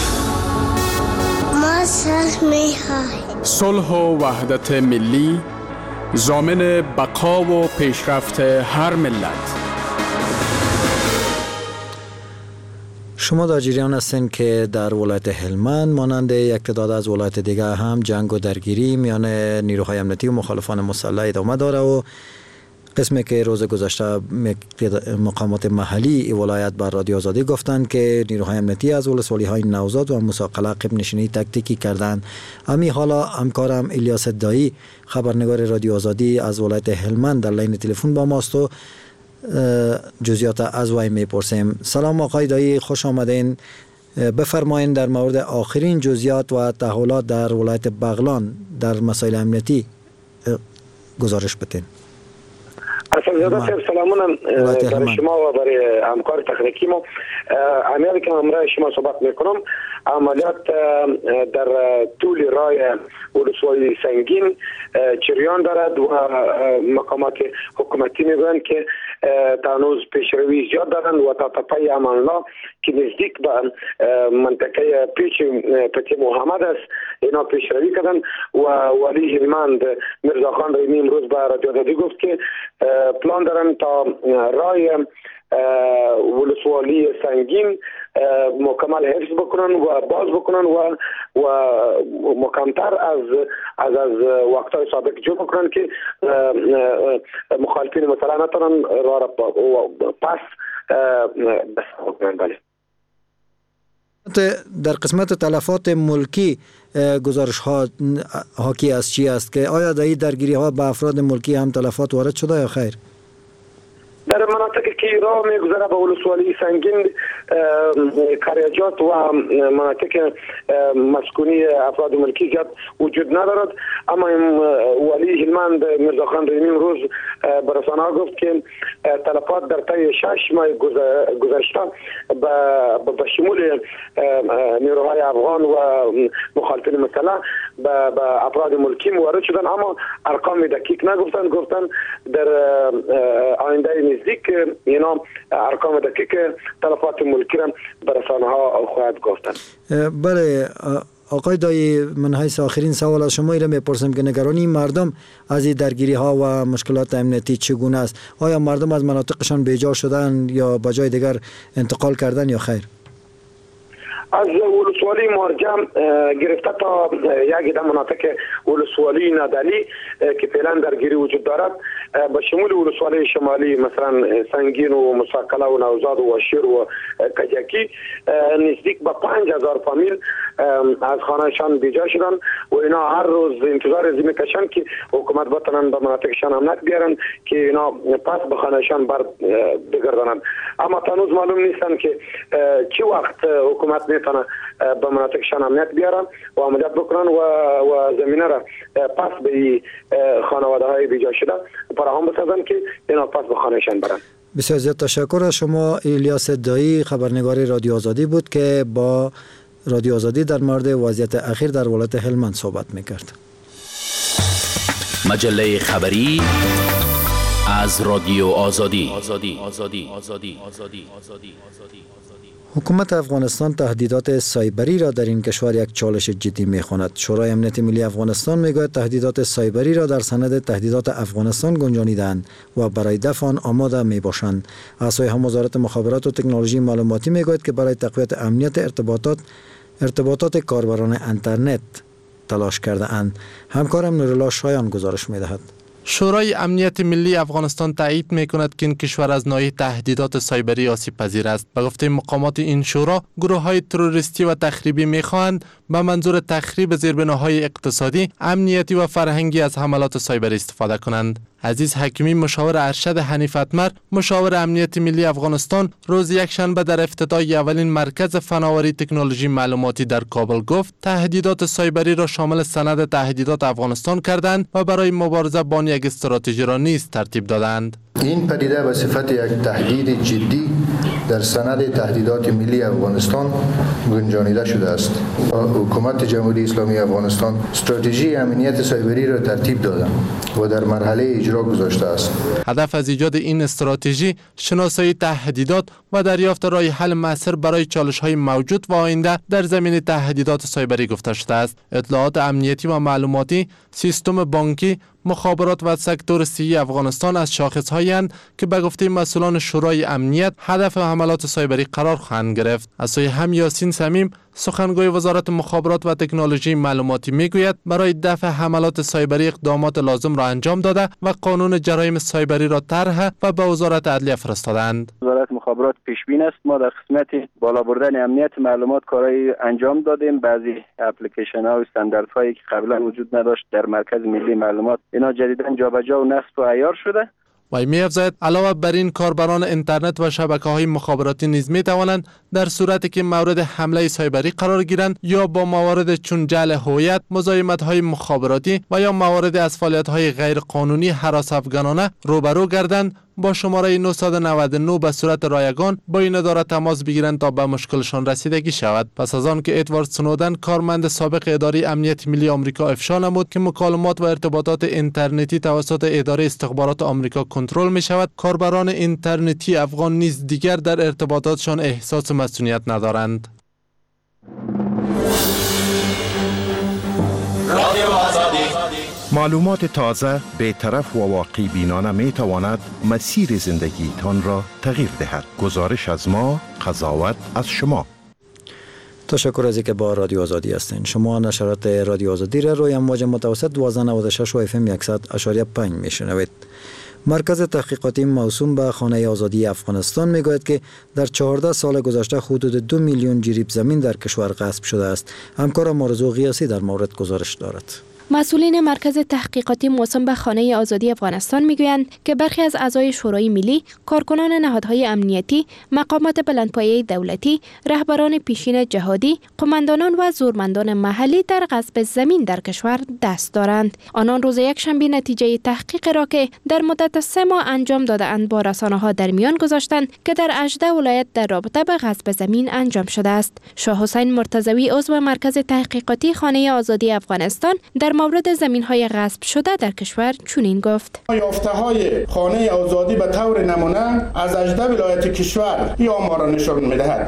ما صلح و وحدت ملی ضامن بقا و پیشرفت هر ملت. شما در جریان هستین که در ولایت هلمند مانند یک تعداد از ولایت دیگر هم جنگ و درگیری میان نیروهای امنیتی و مخالفان مسلح ادامه داره و قسمی که روز گذشته مقامات محلی ولایت بر رادیو آزادی گفتند که نیروهای امنیتی از ولسوالی های نوزاد و مساقله قب نشینی تکتیکی کردند. امی حالا همکارم الیاس دایی خبرنگار رادیو آزادی از ولایت هلمند در لین تلفن با ماست و جزئیات از وی میپرسیم. سلام آقای دایی، خوش آمدین. بفرمایین در مورد آخرین جزئیات و تحولات در ولایت بغلان در مسائل امنیتی گزارش بدین. سلامون برای شما و برای همکار تکنیکی ما. امیال که همراه شما صحبت میکنم. عملیات در طول راه ولسوالی سنگین جریان دارد و مقامات حکومتی میگویند که تانوز پیشروی زیاد دارند و تا پای امان الله که نزدیک به منطقه پیچ پتی محمد است اینا پیشروی کردند و ولی هلمند میرزاخان رحیمی امروز به رادیو آزادی گفت که پلان دارن تا راه ولسوالی سنگین مکمل حفظ بکنن و باز بکنن و مکمتر از وقتهای سابق جو بکنن که مخالفین مثلا نتونن راه را پس بکنن. بله. در قسمت تلفات ملکی گزارش ها حاکی از چی است که آیا در این درگیری ها به افراد ملکی هم تلفات وارد شده یا خیر؟ در مناطقی که راه میگذره به ولسوالی سنگین قریجات و مناطق مسکونی افراد ملکی زیاد وجود ندارد، اما ولی هلمند میرزاخان رحیمی امروز به رسانه‌ها گفت که تلفات در طی 6 ماه گذشته به شمول نیروهای افغان و مخالفین مسلح به افراد ملکی وارد شدن، اما ارقام دقیق نگفتن. گفتن در آینده نزدیک اینا ارقام دقیق تلفات ملکی را به رسانه‌ها خواهد گفتن. بله آقای دایی، من حیث آخرین سوال از شما ایره میپرسم که نگرانی مردم از این درگیری ها و مشکلات امنیتی چگونه است؟ آیا مردم از مناطقشان بیجا شدن یا به جای دیگر انتقال کردن یا خیر؟ از ولسوالی مارجم گرفته تا یک عده مناطق ولسوالی نادلی که فعلا درگیری وجود دارد به شمول ولسوالی شمالی مثلا سنگین و مساقله و نوزاد و شیر و کجکی نزدیک به 5000 فامیل از خانهشان بیجا شدن و اینا هر روز انتظار از میکشن که حکومت بتونن به مناطقشان امنیت بیارن که اینا پس به خانهشان بر بگردانند، اما تنوز معلوم نیستن که چه وقت حکومت میتونه به مناطقشان امنیت بیارن و عملیات بکنن و زمینه را پس به خانواده های بیجا شده فراهم بسازن که اینا پس به خانهشان برن. بسیار زیاد تشکر از شما. الیاس دایی خبرنگار رادیو آزادی بود که با رادیو آزادی در مورد وضعیت اخیر در ولایت هلمند صحبت میکرد. مجله خبری از رادیو آزادی. حکومت افغانستان تهدیدات سایبری را در این کشور یک چالش جدی می‌خواند. شورای امنیت ملی افغانستان میگوید تهدیدات سایبری را در سند تهدیدات افغانستان گنجانیدند و برای دفع آن آماده میباشند. از سوی هم وزارت مخابرات و تکنولوژی معلوماتی میگوید که برای تقویت امنیت ارتباطات کاربران اینترنت تلاش کرده اند. همکارم نورالله شایان گزارش میدهد. شورای امنیت ملی افغانستان تایید می‌کند که این کشور از نوع تهدیدات سایبری آسیب پذیر است. به گفته مقامات این شورا، گروه‌های تروریستی و تخریبی می‌خواهند به منظور تخریب زیربناهای اقتصادی، امنیتی و فرهنگی از حملات سایبری استفاده کنند. عزیز حکیمی، مشاور ارشد حنیف اتمر، مشاور امنیت ملی افغانستان، روز یکشنبه در افتتاح اولین مرکز فناوری تکنولوژی معلوماتی در کابل گفت تهدیدات سایبری را شامل سند تهدیدات افغانستان کردند و برای مبارزه با آن یک استراتژی را نیز ترتیب دادند. این پدیده به صفت یک تهدید جدی در سند تهدیدات ملی افغانستان گنجانیده شده است. حکومت جمهوری اسلامی افغانستان استراتژی امنیت سایبری را ترتیب داده و در مرحله اجرا گذاشته است. هدف از ایجاد این استراتژی شناسایی تهدیدات و دریافت راه حل مؤثر برای چالش‌های موجود و آینده در زمینه تهدیدات سایبری گفته شده است. اطلاعات امنیتی و معلوماتی، سیستم بانکی، مخابرات و سکتور صحی افغانستان از شاخص‌هایی اند که به گفته مسئولان شورای امنیت هدف حملات سایبری قرار خواهند گرفت. از سوی هم یاسین صمیم، سخنگوی وزارت مخابرات و تکنولوژی معلوماتی میگوید برای دفع حملات سایبری اقدامات لازم را انجام داده و قانون جرایم سایبری را طرح و به وزارت عدلیه فرستادند. وزارت مخابرات پیشبین است. ما در قسمت بالا بردن امنیت معلومات کارهای انجام دادیم. بعضی اپلیکیشن ها و استانداردهایی که قبلا وجود نداشت در مرکز ملی معلومات اینا جدیداً جابجا و نصب و عیار شده. وی می‌افزاید علاوه بر این کاربران اینترنت و شبکه‌های مخابراتی نیز می‌توانند در صورتی که مورد حمله سایبری قرار گیرند یا با موارد چون جعل هویت، مزاحمت‌های مخابراتی و یا موارد از فعالیت‌های غیرقانونی هراس افغانانه روبرو گردند، با شماره 999 به صورت رایگان با این اداره تماس بگیرند تا به مشکلشان رسیدگی شود. پس از آن که ادوارد سنودن کارمند سابق اداره امنیت ملی آمریکا افشا نمود که مکالمات و ارتباطات اینترنتی توسط اداره استخبارات آمریکا کنترل می شود، کاربران اینترنتی افغان نیز دیگر در ارتباطاتشان احساس مسئولیت ندارند. معلومات تازه، بی‌طرف و واقعی بینانه می تواند مسیر زندگی تان را تغییر دهد. گزارش از ما، قضاوت از شما. تشکر از اینکه با رادیو آزادی هستین. شما نشرات رادیو آزادی را روی امواج متوسط 1296 و FM 100.5 میشنوید. مرکز تحقیقاتی موسوم به خانه آزادی افغانستان میگوید که در 14 سال گذشته حدود 2 میلیون جریب زمین در کشور غصب شده است. همکار مرزو قیاسی در مورد گزارش دارد. مسئولین مرکز تحقیقاتی موسوم به خانه آزادی افغانستان میگویند که برخی از اعضای شورای ملی، کارکنان نهادهای امنیتی، مقامات بلندپایه دولتی، رهبران پیشین جهادی، قماندانان و زورمندان محلی در غصب زمین در کشور دست دارند. آنان روز یکشنبه نتیجه تحقیق را که در مدت 3 ماه انجام داده اند با رسانه‌ها در میان گذاشتند که در 18 ولایت در رابطه به غصب زمین انجام شده است. شاه حسین مرتضوی عضو مرکز تحقیقاتی خانه آزادی افغانستان در مورد زمین‌های غصب شده در کشور چنین گفت: یافته‌های خانه آزادی به طور نمونه از 18 ولایت کشور این آمار را نشان می‌دهد.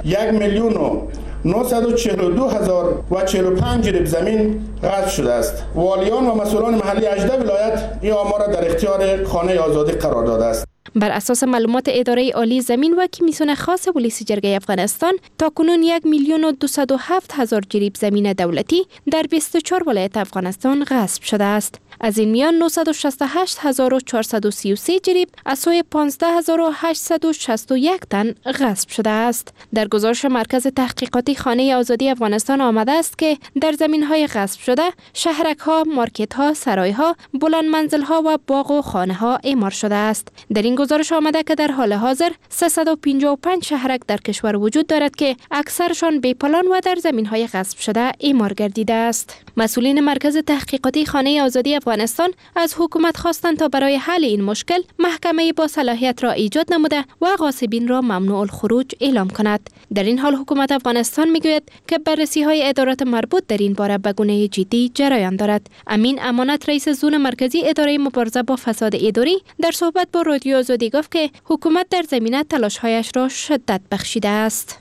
1,942,045 جریب زمین غصب شده است. والیان و مسئولان محلی 18 ولایت این آمار را در اختیار خانه آزادی قرار داده است. بر اساس معلومات اداره عالی زمین و کمیسیون خاص پلیس جرگه افغانستان، تاکنون 1,207,000 جریب زمین دولتی در 24 ولایت افغانستان غصب شده است. از این میان 968,433 جریب از سوی 15,861 تن غصب شده است. در گزارش مرکز تحقیقاتی خانه آزادی افغانستان آمده است که در زمین‌های غصب شده، شهرک‌ها، مارکت‌ها، سرای‌ها، بلند منزل‌ها و باغ و خانه‌ها اعمار شده است. در این گزارش آمده که در حال حاضر 355 شهرک در کشور وجود دارد که اکثرشان بی پلان و در زمین‌های غصب شده اعمار گردیده است. مسئولین مرکز تحقیقاتی خانه آزادی افغانستان از حکومت خواستند تا برای حل این مشکل محکمه با صلاحیت را ایجاد نموده و غاصبین را ممنوع الخروج اعلام کند. در این حال حکومت افغانستان میگوید که بررسی‌های ادارات مربوط در این باره به گونه جدی جریان دارد. امین امانت رئیس زون مرکزی اداره مبارزه با فساد اداری در صحبت با رادیو آزادی گفت که حکومت در زمینه تلاش‌هایش را شدت بخشیده است.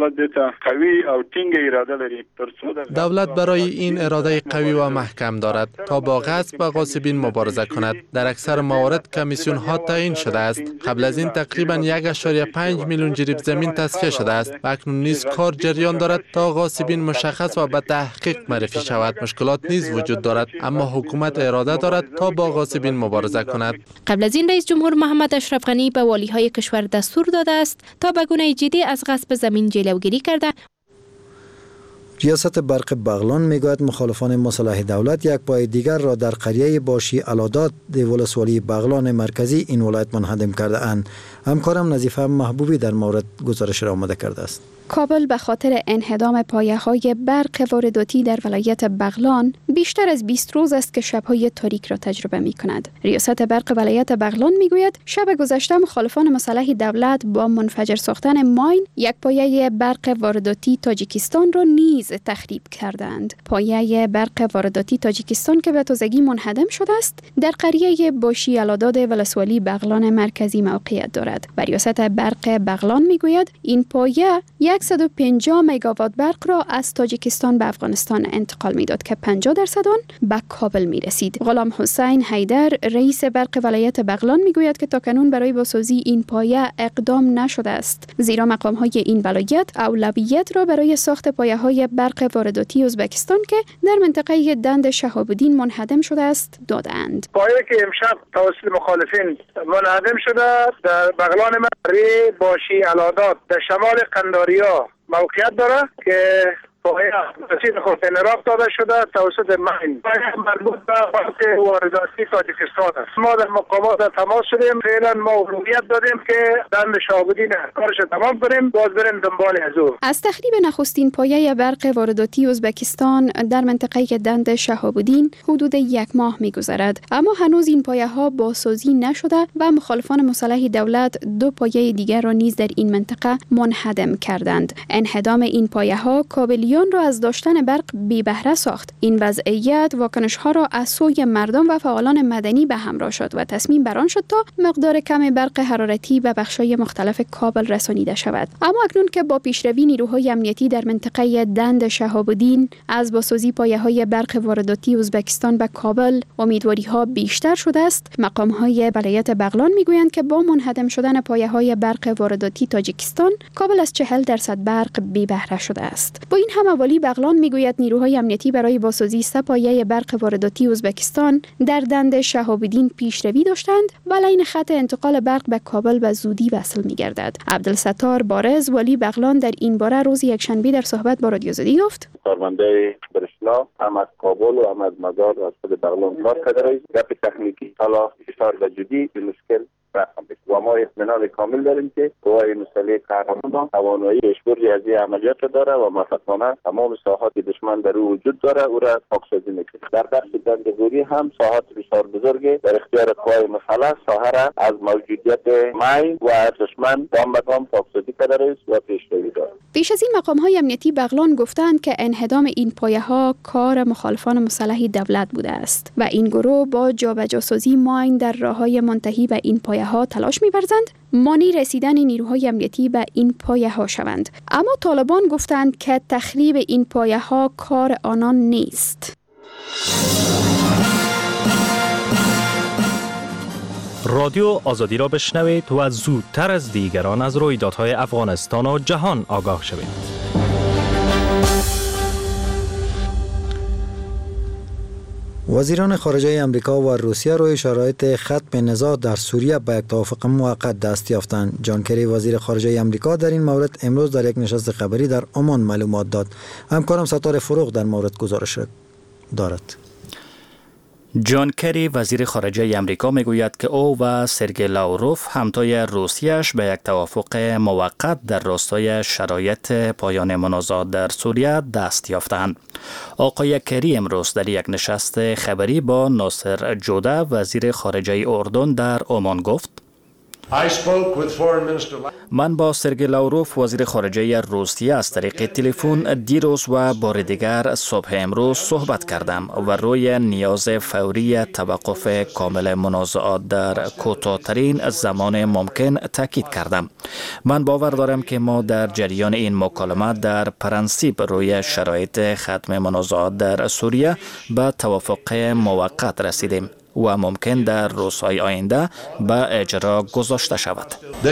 دولت برای این اراده قوی و محکم دارد تا با غصب و غاصبین مبارزه کند. در اکثر موارد کمیسیون ها تعیین شده است. قبل از این تقریبا 1.5 میلیون جریب زمین تصفیه شده است و اکنون نیز کار جریان دارد تا غاصبین مشخص و به تحقیق معرفی شود. مشکلات نیز وجود دارد، اما حکومت اراده دارد تا با غاصبین مبارزه کند. قبل از این رئیس جمهور محمد اشرف غنی به والی‌های کشور دستور داده است تا به گونه جدی از غصب زمین جلوگیری کرده. ریاست برق بغلان میگوید مخالفان مصالح دولت یک پای دیگر را در قریه باشی علادات ولسوالی بغلان مرکزی این ولایت منهدم کرده اند. همکارم نظیفه محبوبی در مورد گزارش را آماده کرده است. کابل به خاطر انهدام پایه‌های برق وارداتی در ولایت بغلان بیشتر از 20 روز است که شب‌های تاریک را تجربه می‌کند. ریاست برق ولایت بغلان میگوید شب گذشته مخالفان مصالح دولت با منفجر ساختن ماین یک پایه برق وارداتی تاجیکستان را نیز تخریب کردند. پایه برق وارداتی تاجیکستان که به تازگی منهدم شده است، در قریه باشی علاداد ولسوالی بغلان مرکزی موقعیت دارد. ریاست برق بغلان میگوید این پایه یک 150 مگاوات برق را از تاجیکستان به افغانستان انتقال میداد که 50% آن به کابل می رسید. غلام حسین حیدر رئیس برق ولایت بغلان می گوید که تاکنون برای بازسازی این پایه اقدام نشده است، زیرا مقام های این ولایت اولویت را برای ساخت پایه های برق وارداتی ازبکستان که در منطقه دند شهاب الدین منهدم شده است دادند. پایه که امشب توسط مخالفین منهدم شده در بغلان مری باشی علادات در شمال قنداریا موقعیت داره که پایه مسیر خودتین راه داده شده توسط مین. پایه مربوط به بانک وارداتی تاجیکستان است. ما در مقامات تماس شدیم، فعلا ما اولویت دادیم که دند شهاب الدین کارش تمام کنیم، باز بریم دنبال از او. از تخریب نخستین پایه برق وارداتی ازبکستان در منطقه دند شهاب الدین حدود 1 ماه می‌گذرد، اما هنوز این پایه ها بازسازی نشده و مخالفان مسلح دولت 2 پایه دیگر را نیز در این منطقه منهدم کردند. انهدام این پایه ها کابلیان را از داشتن برق بی بهره ساخت. این وضعیت واکنش ها را از سوی مردم و فعالان مدنی به همراه شد و تصمیم بر آن شد تا مقدار کم برق حرارتی به بخش‌های مختلف کابل رسانیده شود. اما اکنون که با پیشروی نیروهای امنیتی در منطقه دند شهاب الدین از بازسازی پایه‌های برق وارداتی ازبکستان به کابل امیدواری‌ها بیشتر شده است، مقام‌های ولایت بغلان می‌گویند که با منهدم شدن پایه‌های برق وارداتی تاجیکستان، کابل از 40% برق بی بهره شده است. با این هم والی بغلان میگوید نیروهای امنیتی برای بازسازی 3 پایه برق وارداتی ازبکستان در دند شهاب الدین پیشروی داشتند و لین خط انتقال برق به کابل به زودی وصل می‌گردد. عبدالستار بارز والی بغلان در این باره روز یکشنبه در صحبت با رادیو آزادی گفت: کارمنده برشنا هم از کابل و هم از مزار و از خود بغلان کار کرده گپ تکنیکی حالا اشتغال به جدی به مشکل و ما اطمینان کامل داریم که قوای مسلح قهرمان توانایی پیشبرد از این عملیات داره و موفقانه تمام ساحات دشمن در او وجود داره او را پاکسازی میکنه. در بخش دندگوری هم ساحات بسیار بزرگی در اختیار قوای مسلح ساحه را از موجودیت مین و دشمن گام به گام پاکسازی کرده است و پیشروی داره. پیش از این مقام‌های امنیتی بغلان گفتند که انهدام این پایه‌ها کار مخالفان مسلح دولت بوده است و این گروه با جابجاسازی ماین در راه‌های منتهی به این پایه‌ها تلاش می‌ورزند مانع رسیدن نیروهای امنیتی به این پایه‌ها شوند. اما طالبان گفتند که تخریب این پایه‌ها کار آنان نیست. رادیو آزادی را بشنوید و زودتر از دیگران از رویدادهای افغانستان و جهان آگاه شوید. وزیران خارجه امریکا و روسیه روی شرایط ختم نزاع در سوریه به یک توافق موقت دست یافتند. جان کری وزیر خارجه امریکا در این مورد امروز در یک نشست خبری در عمان معلومات داد. همکارم ستاره فروغ در مورد گزارش دارد. جان کری وزیر خارجه امریکا میگوید که او و سرگئی لاوروف همتای روسیه‌اش به یک توافق موقت در راستای شرایط پایان منازعات در سوریه دست یافتند. آقای کری امروز در یک نشست خبری با ناصر جوده وزیر خارجه اردن در عمان گفت: من با سرگئی لاوروف وزیر خارجه روسیه از طریق تلفن دیروز و بار دیگر صبح امروز صحبت کردم و روی نیاز فوری توقف کامل منازعات در کوتاه‌ترین زمان ممکن تاکید کردم. من باور دارم که ما در جریان این مکالمات در پرنسیپ روی شرایط ختم منازعات در سوریه به توافق موقت رسیدیم و ممکن در روزهای آینده به اجرا گذاشته شود.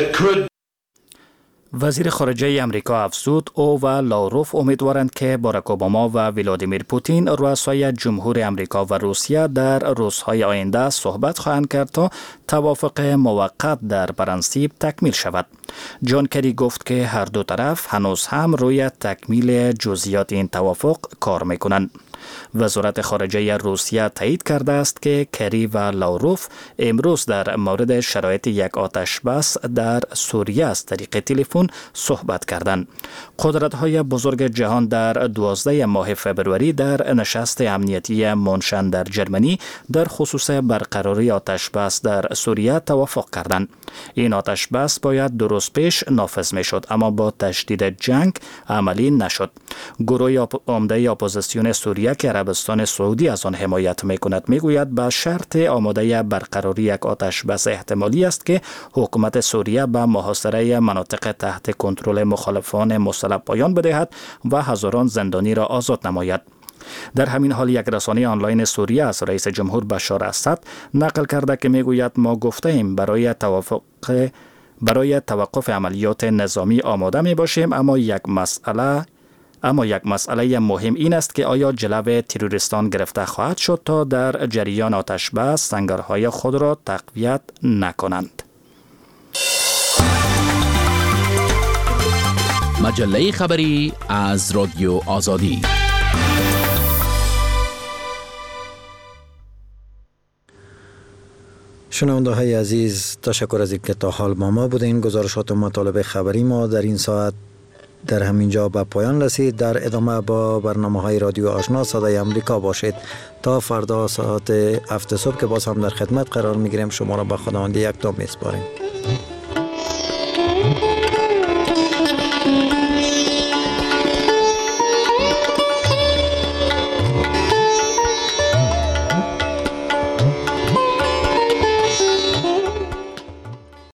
وزیر خارجه امریکا افزود او و لاوروف امیدوارند که باراک اوباما و ولادیمیر پوتین رؤسای جمهور امریکا و روسیه در روزهای آینده صحبت خواهند کرد تا توافق موقت در پرنسیپ تکمیل شود. جان کری گفت که هر دو طرف هنوز هم روی تکمیل جزئیات این توافق کار میکنند. وزارت خارجه روسیه تایید کرده است که کری و لاوروف امروز در مورد شرایط یک آتش بس در سوریه از طریق تلفن صحبت کردند. قدرت‌های بزرگ جهان در 12 ماه فبروری در نشست امنیتی مونشن در جرمنی در خصوص برقراری آتش بس در سوریه توافق کردند. این آتش بس باید 2 روز پیش نافذ میشد اما با تشدید جنگ عملی نشد. گروه عمده اپوزیسیون سوریه که عربستان سعودی از آن حمایت میکند میگوید به شرط آماده برقراری یک آتش بس احتمالی است که حکومت سوریه به محاصره مناطق تحت کنترل مخالفان مسلح پایان بدهد و هزاران زندانی را آزاد نماید. در همین حال یک رسانه آنلاین سوریه از رئیس جمهور بشار اسد نقل کرده که میگوید ما گفته ایم برای توقف عملیات نظامی آماده می باشیم، اما یک مسئله مهم این است که آیا جلو تروریستان گرفته خواهد شد تا در جریان آتش بس سنگرهای خود را تقویت نکنند. مجله خبری از رادیو آزادی. شنونده های عزیز، تشکر از اینکه تا حال با ما بودین. گزارشات و مطالب خبری ما در این ساعت در همین جا به پایان رسید. در ادامه با برنامه های رادیو آشنا صدای امریکا باشید. تا فردا ساعت 7 صبح که باز هم در خدمت قرار میگیریم. شما را به خداوند یکتا میسپاریم.